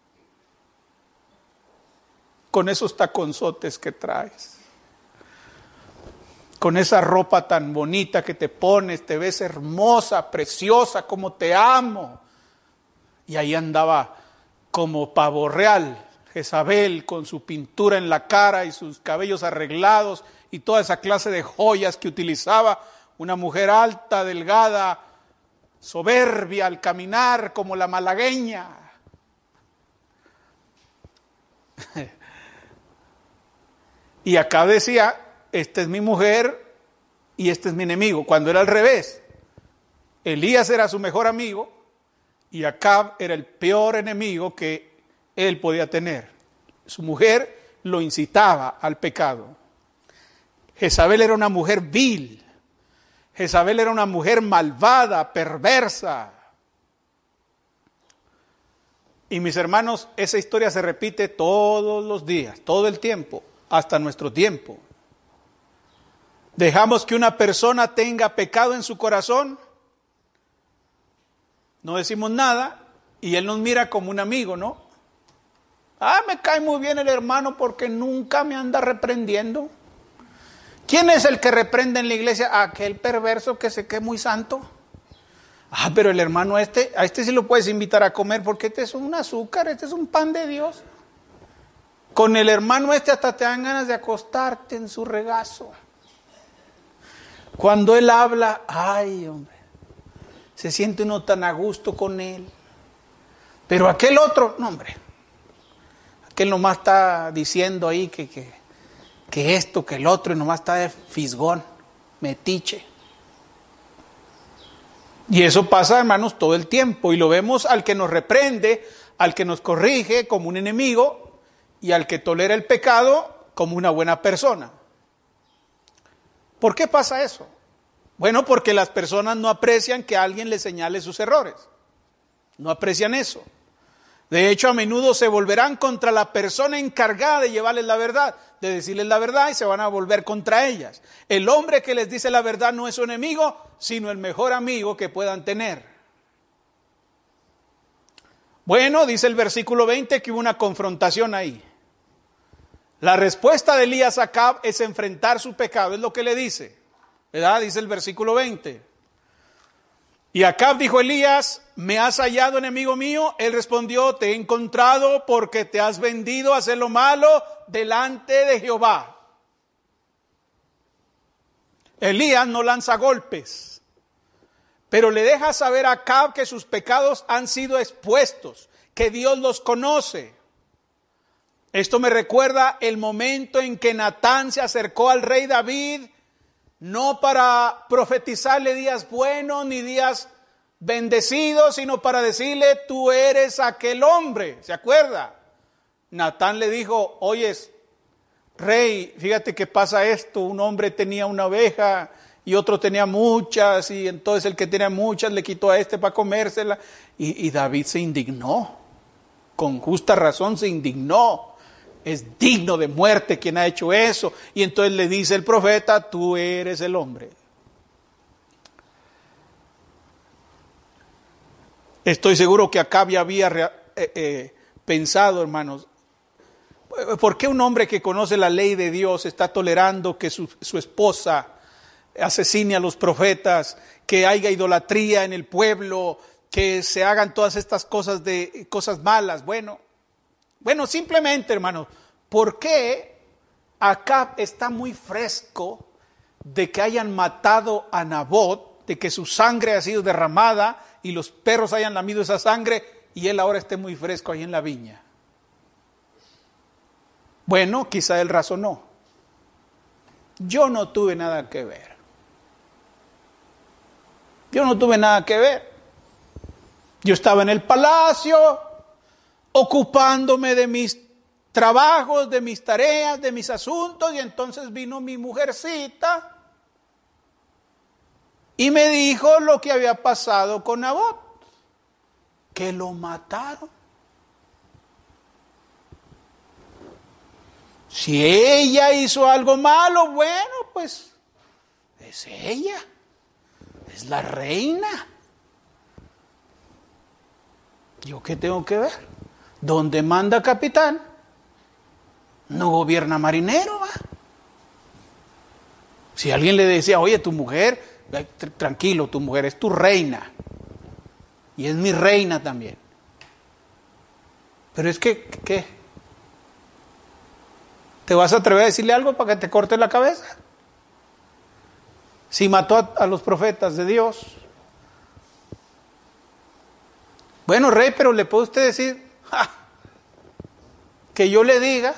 con esos taconzotes que traes, con esa ropa tan bonita que te pones, te ves hermosa, preciosa, como te amo. Y ahí andaba como pavo real Jezabel, con su pintura en la cara y sus cabellos arreglados y toda esa clase de joyas que utilizaba. Una mujer alta, delgada, soberbia al caminar como la malagueña. Y acá decía, esta es mi mujer y este es mi enemigo, cuando era al revés. Elías era su mejor amigo y Acab era el peor enemigo que él podía tener. Su mujer lo incitaba al pecado. Jezabel era una mujer vil. Jezabel era una mujer malvada, perversa. Y mis hermanos, esa historia se repite todos los días, todo el tiempo, hasta nuestro tiempo. Dejamos que una persona tenga pecado en su corazón, no decimos nada y él nos mira como un amigo, ¿no? Ah, me cae muy bien el hermano porque nunca me anda reprendiendo. ¿Quién es el que reprende en la iglesia? Aquel perverso que se cree muy santo. Ah, pero el hermano este, a este sí lo puedes invitar a comer porque este es un azúcar, este es un pan de Dios. Con el hermano este hasta te dan ganas de acostarte en su regazo. Cuando él habla, ay hombre, se siente uno tan a gusto con él. Pero aquel otro, no hombre, que él nomás está diciendo ahí que, que, que esto, que el otro, y nomás está de fisgón, metiche. Y eso pasa, hermanos, todo el tiempo, y lo vemos al que nos reprende, al que nos corrige como un enemigo, y al que tolera el pecado como una buena persona. ¿Por qué pasa eso? Bueno, porque las personas no aprecian que alguien les señale sus errores. No aprecian eso. De hecho, a menudo se volverán contra la persona encargada de llevarles la verdad, de decirles la verdad, y se van a volver contra ellas. El hombre que les dice la verdad no es su enemigo, sino el mejor amigo que puedan tener. Bueno, dice el versículo veinte que hubo una confrontación ahí. La respuesta de Elías a Acab es enfrentar su pecado, es lo que le dice, ¿verdad? Dice el versículo veinte. Y Acab dijo a Elías: ¿me has hallado, enemigo mío? Él respondió: te he encontrado porque te has vendido a hacer lo malo delante de Jehová. Elías no lanza golpes, pero le deja saber a Acab que sus pecados han sido expuestos, que Dios los conoce. Esto me recuerda el momento en que Natán se acercó al rey David, no para profetizarle días buenos ni días bendecidos, sino para decirle: tú eres aquel hombre. ¿Se acuerda? Natán le dijo: oyes, rey, fíjate que pasa esto, un hombre tenía una oveja y otro tenía muchas, y entonces el que tenía muchas le quitó a este para comérsela. Y, y David se indignó, con justa razón se indignó. Es digno de muerte quien ha hecho eso. Y entonces le dice el profeta: tú eres el hombre. Estoy seguro que Acab ya había eh, eh, pensado, hermanos, ¿por qué un hombre que conoce la ley de Dios está tolerando que su, su esposa asesine a los profetas, que haya idolatría en el pueblo, que se hagan todas estas cosas de cosas malas? Bueno, bueno, simplemente, hermanos, ¿por qué Acab está muy fresco de que hayan matado a Nabot, de que su sangre ha sido derramada y los perros hayan lamido esa sangre, y él ahora esté muy fresco ahí en la viña? Bueno, quizá él razonó: yo no tuve nada que ver. Yo no tuve nada que ver. Yo estaba en el palacio, ocupándome de mis trabajos, de mis tareas, de mis asuntos, y entonces vino mi mujercita y me dijo lo que había pasado con Nabot, que lo mataron. Si ella hizo algo malo, bueno, pues es ella, es la reina. ¿Yo qué tengo que ver? Donde manda capitán, no gobierna marinero, ¿va? Si alguien le decía: oye, tu mujer, tranquilo, tu mujer es tu reina, y es mi reina también. Pero es que, ¿qué? ¿Te vas a atrever a decirle algo para que te corte la cabeza? Si mató a, a los profetas de Dios. Bueno, rey, pero le puede usted decir, ¡ja!, que yo le diga.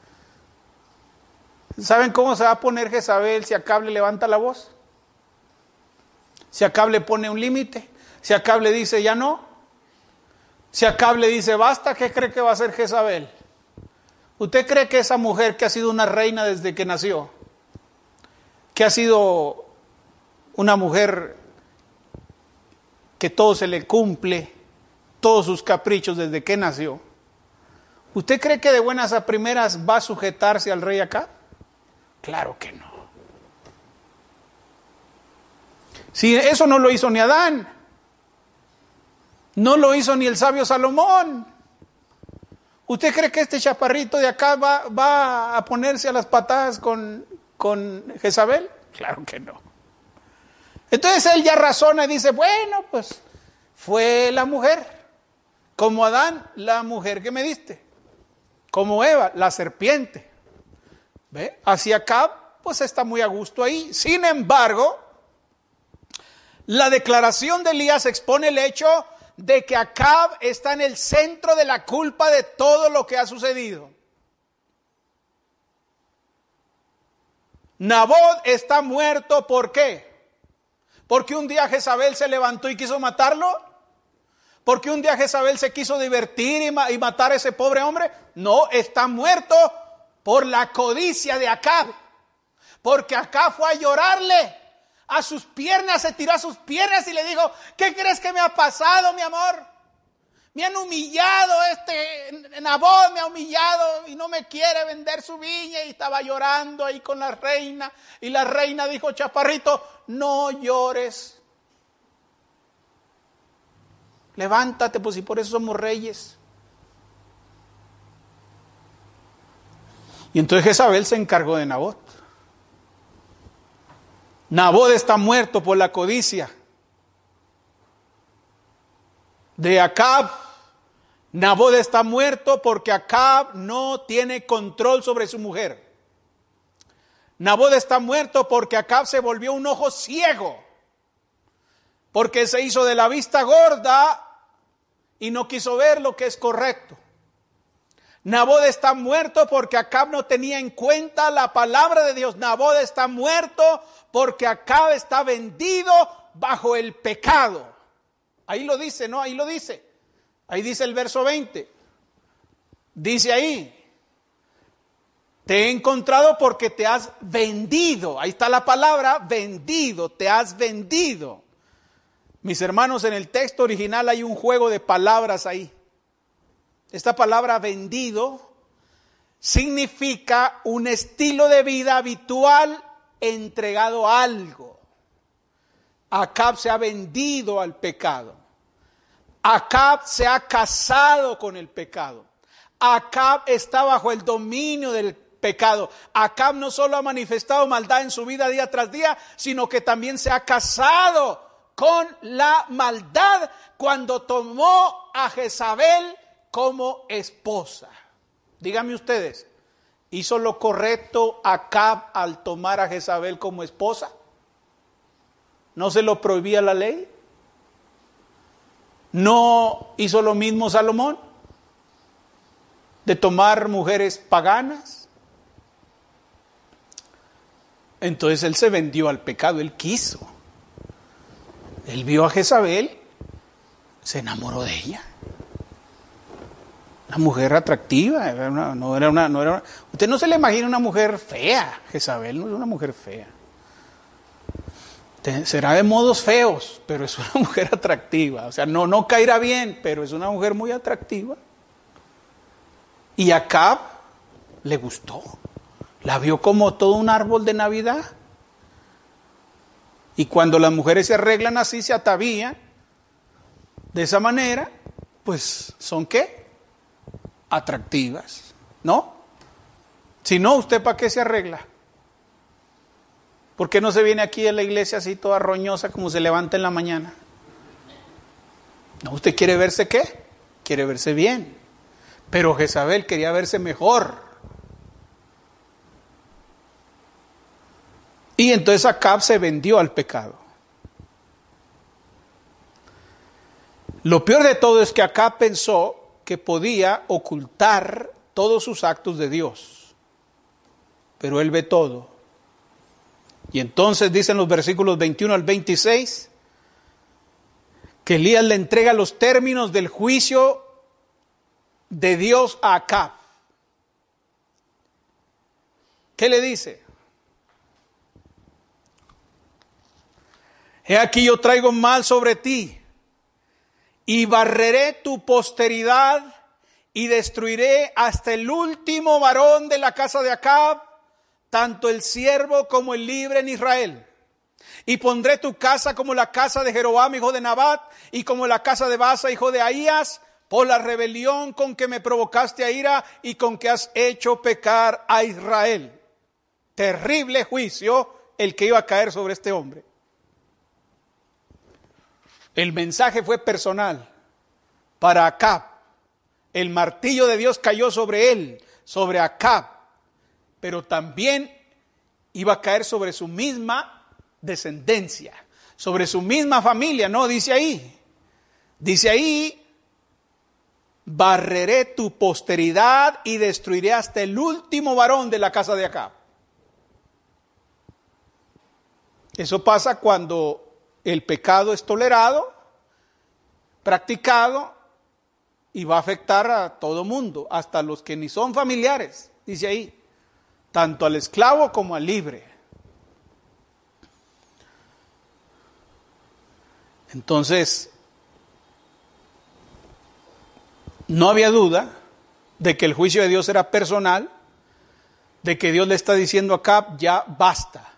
¿Saben cómo se va a poner Jezabel si Acab le levanta la voz? Si Acab le pone un límite, si Acab le dice ya no, si Acab le dice basta, ¿qué cree que va a hacer Jezabel? ¿Usted cree que esa mujer que ha sido una reina desde que nació, que ha sido una mujer que todo se le cumple, todos sus caprichos desde que nació, ¿usted cree que de buenas a primeras va a sujetarse al rey Acab? Claro que no. Si eso no lo hizo ni Adán, no lo hizo ni el sabio Salomón, ¿usted cree que este chaparrito de acá va, va a ponerse a las patadas con, con Jezabel? Claro que no. Entonces él ya razona y dice, bueno, pues fue la mujer. Como Adán, la mujer que me diste. Como Eva, la serpiente. ¿Ve? Hacia acá, pues está muy a gusto ahí. Sin embargo, la declaración de Elías expone el hecho de que Acab está en el centro de la culpa de todo lo que ha sucedido. Nabot está muerto, ¿por qué? Porque un día Jezabel se levantó y quiso matarlo. Porque un día Jezabel se quiso divertir y, ma- y matar a ese pobre hombre. No, está muerto por la codicia de Acab. Porque Acab fue a llorarle a sus piernas, se tiró a sus piernas y le dijo: ¿qué crees que me ha pasado, mi amor? Me han humillado, este Nabot me ha humillado y no me quiere vender su viña. Y estaba llorando ahí con la reina. Y la reina dijo: chaparrito, no llores. Levántate, pues, y por eso somos reyes. Y entonces Jezabel se encargó de Nabot. Nabot está muerto por la codicia de Acab. Nabot está muerto porque Acab no tiene control sobre su mujer. Nabot está muerto porque Acab se volvió un ojo ciego, porque se hizo de la vista gorda y no quiso ver lo que es correcto. Nabot está muerto porque Acab no tenía en cuenta la palabra de Dios. Nabot está muerto porque Acab está vendido bajo el pecado. Ahí lo dice, ¿no? Ahí lo dice. Ahí dice el verso veinte. Dice ahí: te he encontrado porque te has vendido. Ahí está la palabra vendido, te has vendido. Mis hermanos, en el texto original hay un juego de palabras ahí. Esta palabra vendido significa un estilo de vida habitual entregado a algo. Acab se ha vendido al pecado. Acab se ha casado con el pecado. Acab está bajo el dominio del pecado. Acab no solo ha manifestado maldad en su vida día tras día, sino que también se ha casado con la maldad cuando tomó a Jezabel como esposa. Díganme ustedes, ¿hizo lo correcto Acab al tomar a Jezabel como esposa? ¿No se lo prohibía la ley? ¿No hizo lo mismo Salomón? ¿De tomar mujeres paganas? Entonces él se vendió al pecado, él quiso. Él vio a Jezabel, se enamoró de ella. Una mujer atractiva, era una, no era una, no era una, usted no se le imagina una mujer fea. Jezabel no es una mujer fea. Será de modos feos, pero es una mujer atractiva. O sea, no, no caerá bien, pero es una mujer muy atractiva. Y a Acab le gustó. La vio como todo un árbol de Navidad. Y cuando las mujeres se arreglan así, se atavían de esa manera, pues ¿son qué? Atractivas, ¿no? Si no, ¿usted para qué se arregla? ¿Por qué no se viene aquí a la iglesia así toda roñosa como se levanta en la mañana? No, ¿usted quiere verse qué? Quiere verse bien. Pero Jezabel quería verse mejor. Y entonces Acab se vendió al pecado. Lo peor de todo es que Acab pensó que podía ocultar todos sus actos de Dios. Pero él ve todo. Y entonces dicen los versículos veintiuno al veintiséis que Elías le entrega los términos del juicio de Dios a Acab. ¿Qué le dice? He aquí yo traigo mal sobre ti y barreré tu posteridad y destruiré hasta el último varón de la casa de Acab, tanto el siervo como el libre en Israel. Y pondré tu casa como la casa de Jeroboam, hijo de Nabat, y como la casa de Baasa, hijo de Ahías, por la rebelión con que me provocaste a ira y con que has hecho pecar a Israel. Terrible juicio el que iba a caer sobre este hombre. El mensaje fue personal para Acab. El martillo de Dios cayó sobre él, sobre Acab, pero también iba a caer sobre su misma descendencia, sobre su misma familia, ¿no? Dice ahí, Dice ahí, barreré tu posteridad y destruiré hasta el último varón de la casa de Acab. Eso pasa cuando el pecado es tolerado, practicado, y va a afectar a todo mundo, hasta los que ni son familiares, dice ahí, tanto al esclavo como al libre. Entonces, no había duda de que el juicio de Dios era personal, de que Dios le está diciendo a Acab, ya basta.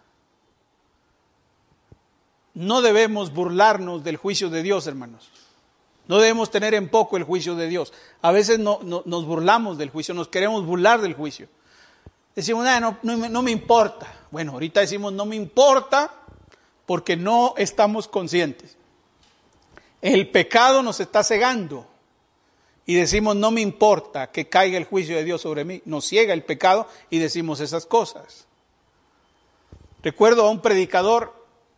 No debemos burlarnos del juicio de Dios, hermanos. No debemos tener en poco el juicio de Dios. A veces no, no, nos burlamos del juicio, nos queremos burlar del juicio. Decimos, ah, no, no, no me importa. Bueno, ahorita decimos no me importa porque no estamos conscientes. El pecado nos está cegando y decimos no me importa que caiga el juicio de Dios sobre mí. Nos ciega el pecado y decimos esas cosas. Recuerdo a un predicador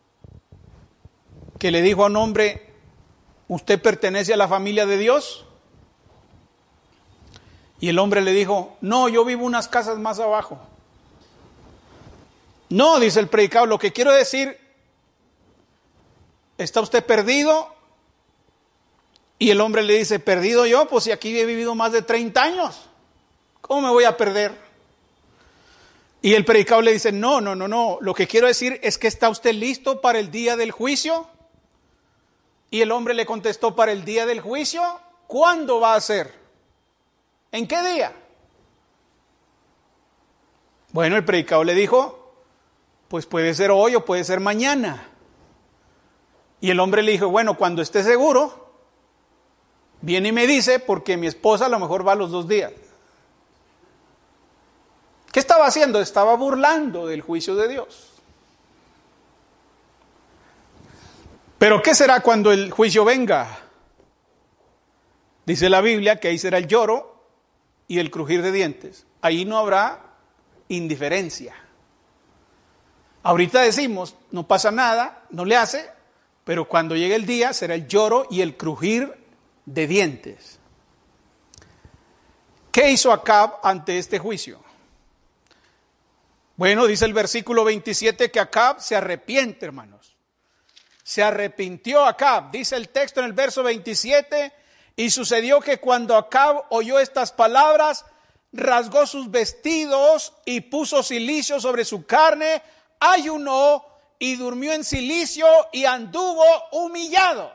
que le dijo a un hombre, ¿usted pertenece a la familia de Dios? Y el hombre le dijo, no, yo vivo unas casas más abajo. No, dice el predicador, lo que quiero decir, ¿está usted perdido? Y el hombre le dice, ¿perdido yo? Pues si aquí he vivido más de treinta años, ¿cómo me voy a perder? Y el predicador le dice, no, no, no, no, lo que quiero decir es que ¿está usted listo para el día del juicio? Y el hombre le contestó, ¿para el día del juicio? ¿Cuándo va a ser? ¿En qué día? Bueno, el predicador le dijo, pues puede ser hoy o puede ser mañana. Y el hombre le dijo, bueno, cuando esté seguro, viene y me dice, porque mi esposa a lo mejor va a los dos días. ¿Qué estaba haciendo? Estaba burlando del juicio de Dios. Pero ¿qué será cuando el juicio venga? Dice la Biblia que ahí será el lloro y el crujir de dientes. Ahí no habrá indiferencia. Ahorita decimos, no pasa nada, no le hace, pero cuando llegue el día será el lloro y el crujir de dientes. ¿Qué hizo Acab ante este juicio? Bueno, dice el versículo veintisiete que Acab se arrepiente, hermanos. Se arrepintió Acab, dice el texto en el verso veintisiete, y sucedió que cuando Acab oyó estas palabras, rasgó sus vestidos y puso cilicio sobre su carne, ayunó y durmió en cilicio y anduvo humillado.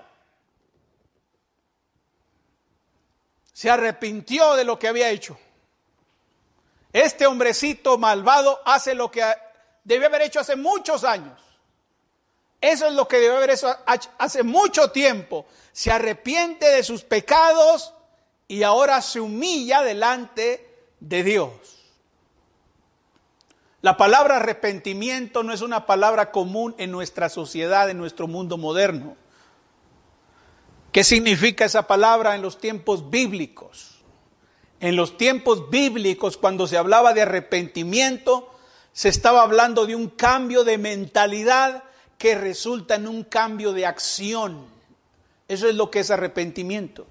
Se arrepintió de lo que había hecho. Este hombrecito malvado hace lo que debió haber hecho hace muchos años. Eso es lo que debe haber hecho hace mucho tiempo. Se arrepiente de sus pecados y ahora se humilla delante de Dios. La palabra arrepentimiento no es una palabra común en nuestra sociedad, en nuestro mundo moderno. ¿Qué significa esa palabra en los tiempos bíblicos? En los tiempos bíblicos, cuando se hablaba de arrepentimiento, se estaba hablando de un cambio de mentalidad que resulta en un cambio de acción. Eso es lo que es arrepentimiento.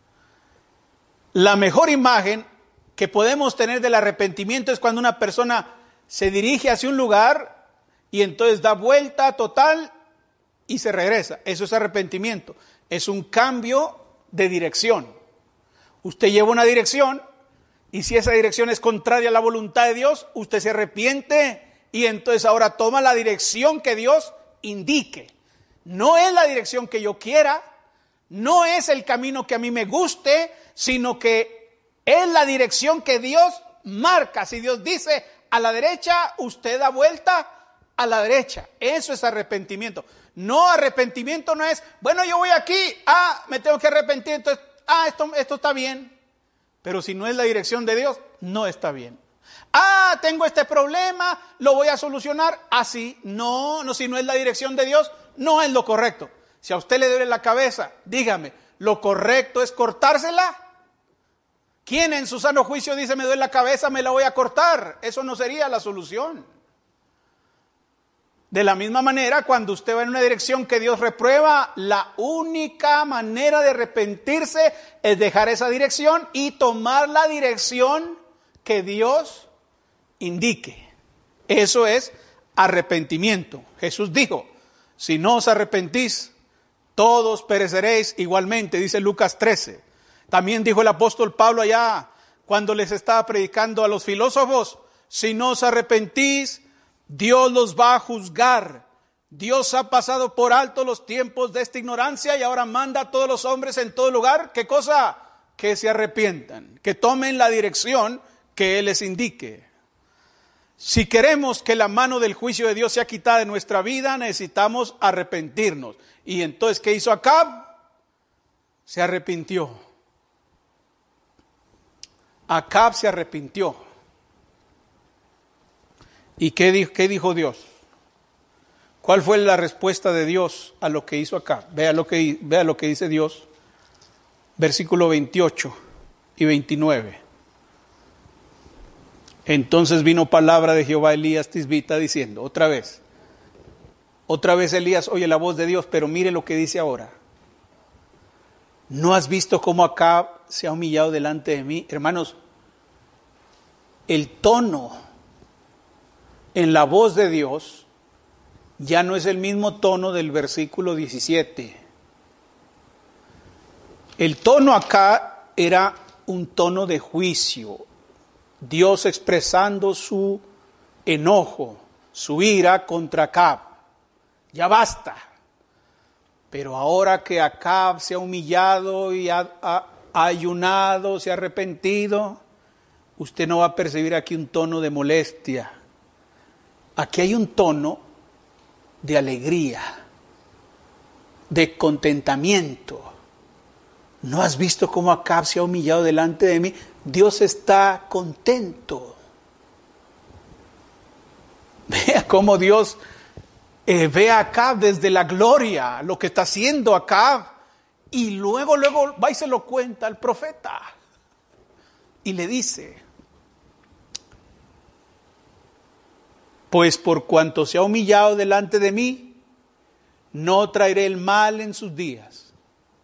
La mejor imagen que podemos tener del arrepentimiento es cuando una persona se dirige hacia un lugar y entonces da vuelta total y se regresa. Eso es arrepentimiento. Es un cambio de dirección. Usted lleva una dirección y si esa dirección es contraria a la voluntad de Dios, usted se arrepiente y entonces ahora toma la dirección que Dios indique. No es la dirección que yo quiera, no es el camino que a mí me guste, sino que es la dirección que Dios marca. Si Dios dice a la derecha, usted da vuelta a la derecha. Eso es arrepentimiento. No, arrepentimiento no es, bueno, yo voy aquí, ah, me tengo que arrepentir, entonces, ah, esto, esto está bien. Pero si no es la dirección de Dios, no está bien. Ah, tengo este problema, lo voy a solucionar así. No, no, si no es la dirección de Dios, no es lo correcto. Si a usted le duele la cabeza, dígame, ¿lo correcto es cortársela? ¿Quién en su sano juicio dice me duele la cabeza, me la voy a cortar? Eso no sería la solución. De la misma manera, cuando usted va en una dirección que Dios reprueba, la única manera de arrepentirse es dejar esa dirección y tomar la dirección que Dios indique. Eso es arrepentimiento. Jesús dijo, si no os arrepentís, todos pereceréis igualmente, dice Lucas trece. También dijo el apóstol Pablo allá, cuando les estaba predicando a los filósofos, si no os arrepentís, Dios los va a juzgar. Dios ha pasado por alto los tiempos de esta ignorancia y ahora manda a todos los hombres en todo lugar, ¿qué cosa? Que se arrepientan, que tomen la dirección que Él les indique. Si queremos que la mano del juicio de Dios sea quitada de nuestra vida, necesitamos arrepentirnos. Y entonces, ¿qué hizo Acab? Se arrepintió. Acab se arrepintió. ¿Y qué dijo, qué dijo Dios? ¿Cuál fue la respuesta de Dios a lo que hizo Acab? Vea lo que, vea lo que dice Dios, versículo veintiocho y veintinueve. Entonces vino palabra de Jehová a Elías Tisbita diciendo, otra vez, otra vez Elías oye la voz de Dios, pero mire lo que dice ahora. ¿No has visto cómo Acab se ha humillado delante de mí? Hermanos, el tono en la voz de Dios ya no es el mismo tono del versículo diecisiete. El tono acá era un tono de juicio. Dios expresando su enojo, su ira contra Acab. Ya basta. Pero ahora que Acab se ha humillado y ha, ha, ha ayunado, se ha arrepentido, usted no va a percibir aquí un tono de molestia. Aquí hay un tono de alegría, de contentamiento. ¿No has visto cómo Acab se ha humillado delante de mí? Dios está contento. Vea cómo Dios eh, ve a Acab desde la gloria, lo que está haciendo Acab, y luego, luego va y se lo cuenta al profeta. Y le dice, pues por cuanto se ha humillado delante de mí, no traeré el mal en sus días.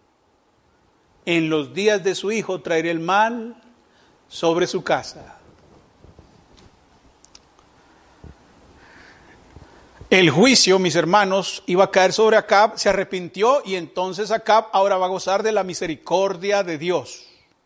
En los días de su hijo traeré el mal sobre su casa. El juicio, mis hermanos, iba a caer sobre Acab, se arrepintió y entonces Acab ahora va a gozar de la misericordia de Dios.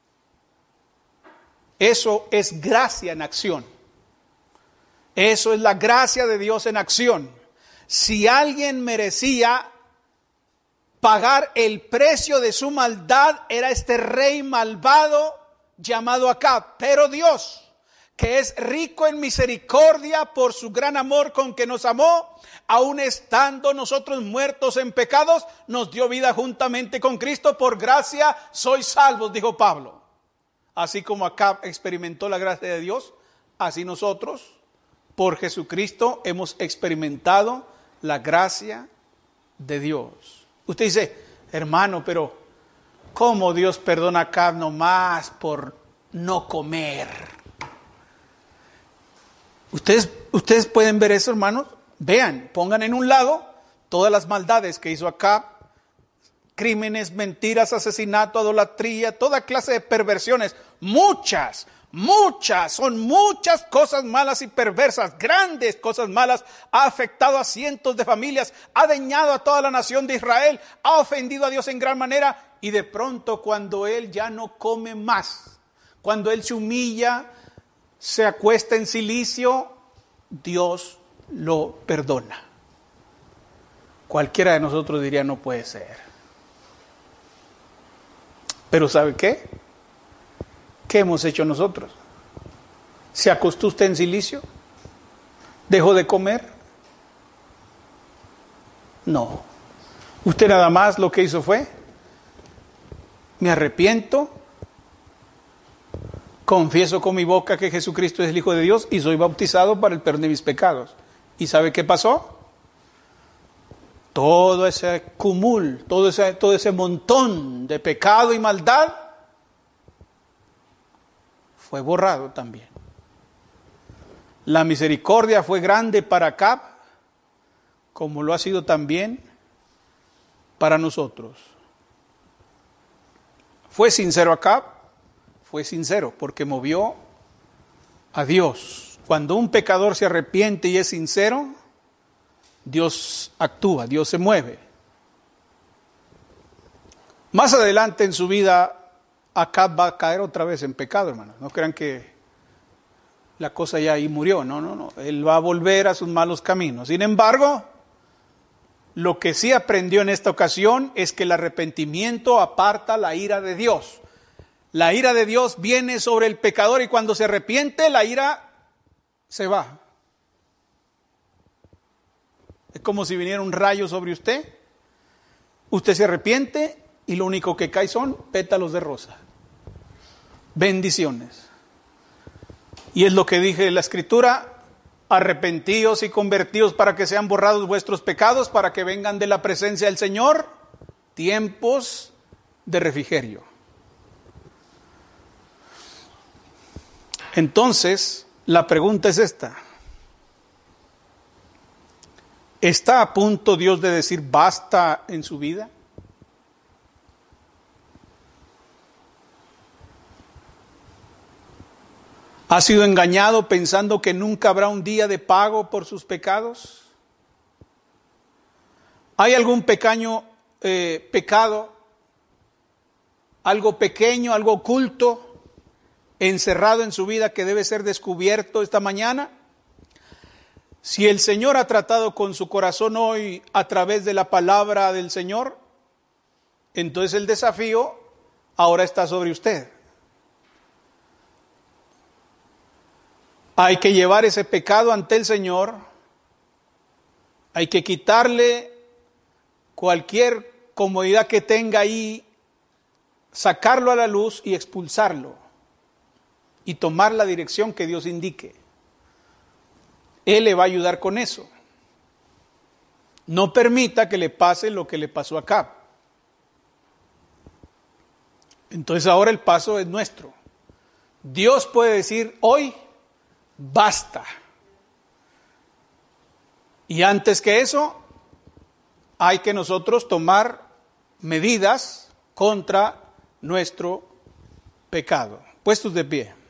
Eso es gracia en acción. Eso es la gracia de Dios en acción. Si alguien merecía pagar el precio de su maldad, era este rey malvado llamado Acab. Pero Dios, que es rico en misericordia por su gran amor con que nos amó, aun estando nosotros muertos en pecados, nos dio vida juntamente con Cristo. Por gracia sois salvos, dijo Pablo. Así como Acab experimentó la gracia de Dios, así nosotros, por Jesucristo, hemos experimentado la gracia de Dios. Usted dice, hermano, pero ¿cómo Dios perdona a Acab nomás por no comer? Ustedes, ustedes pueden ver eso, hermanos. Vean, pongan en un lado todas las maldades que hizo Acab, crímenes, mentiras, asesinato, idolatría, toda clase de perversiones, muchas, muchas, son muchas cosas malas y perversas, grandes cosas malas, ha afectado a cientos de familias, ha dañado a toda la nación de Israel, ha ofendido a Dios en gran manera, y de pronto cuando Él ya no come más, cuando Él se humilla, se acuesta en silicio, Dios lo perdona. Cualquiera de nosotros diría, no puede ser. Pero ¿sabe qué? ¿Qué hemos hecho nosotros? ¿Se acostó usted en silicio? ¿Dejó de comer? No. Usted nada más lo que hizo fue, me arrepiento, confieso con mi boca que Jesucristo es el Hijo de Dios y soy bautizado para el perdón de mis pecados. ¿Y sabe qué pasó? Todo ese cúmulo, todo ese, todo ese montón de pecado y maldad fue borrado también. La misericordia fue grande para Acab como lo ha sido también para nosotros. ¿Fue sincero Acab? Fue sincero, porque movió a Dios. Cuando un pecador se arrepiente y es sincero, Dios actúa, Dios se mueve. Más adelante en su vida, Acab va a caer otra vez en pecado, hermanos. No crean que la cosa ya ahí murió. No, no, no. Él va a volver a sus malos caminos. Sin embargo, lo que sí aprendió en esta ocasión es que el arrepentimiento aparta la ira de Dios. La ira de Dios viene sobre el pecador y cuando se arrepiente, la ira se va. Es como si viniera un rayo sobre usted. Usted se arrepiente y lo único que cae son pétalos de rosa. Bendiciones. Y es lo que dije en la Escritura: arrepentíos y convertíos para que sean borrados vuestros pecados, para que vengan de la presencia del Señor tiempos de refrigerio. Entonces, la pregunta es esta: ¿está a punto Dios de decir basta en su vida? ¿Ha sido engañado pensando que nunca habrá un día de pago por sus pecados? ¿Hay algún pequeño eh, pecado, algo pequeño, algo oculto, encerrado en su vida que debe ser descubierto esta mañana? Si el Señor ha tratado con su corazón hoy a través de la palabra del Señor, entonces el desafío ahora está sobre usted. Hay que llevar ese pecado ante el Señor, hay que quitarle cualquier comodidad que tenga ahí, sacarlo a la luz y expulsarlo, y tomar la dirección que Dios indique. Él le va a ayudar con eso. No permita que le pase lo que le pasó a Acab. Entonces ahora el paso es nuestro. Dios puede decir hoy: basta. Y antes que eso, hay que nosotros tomar medidas contra nuestro pecado. Puestos de pie.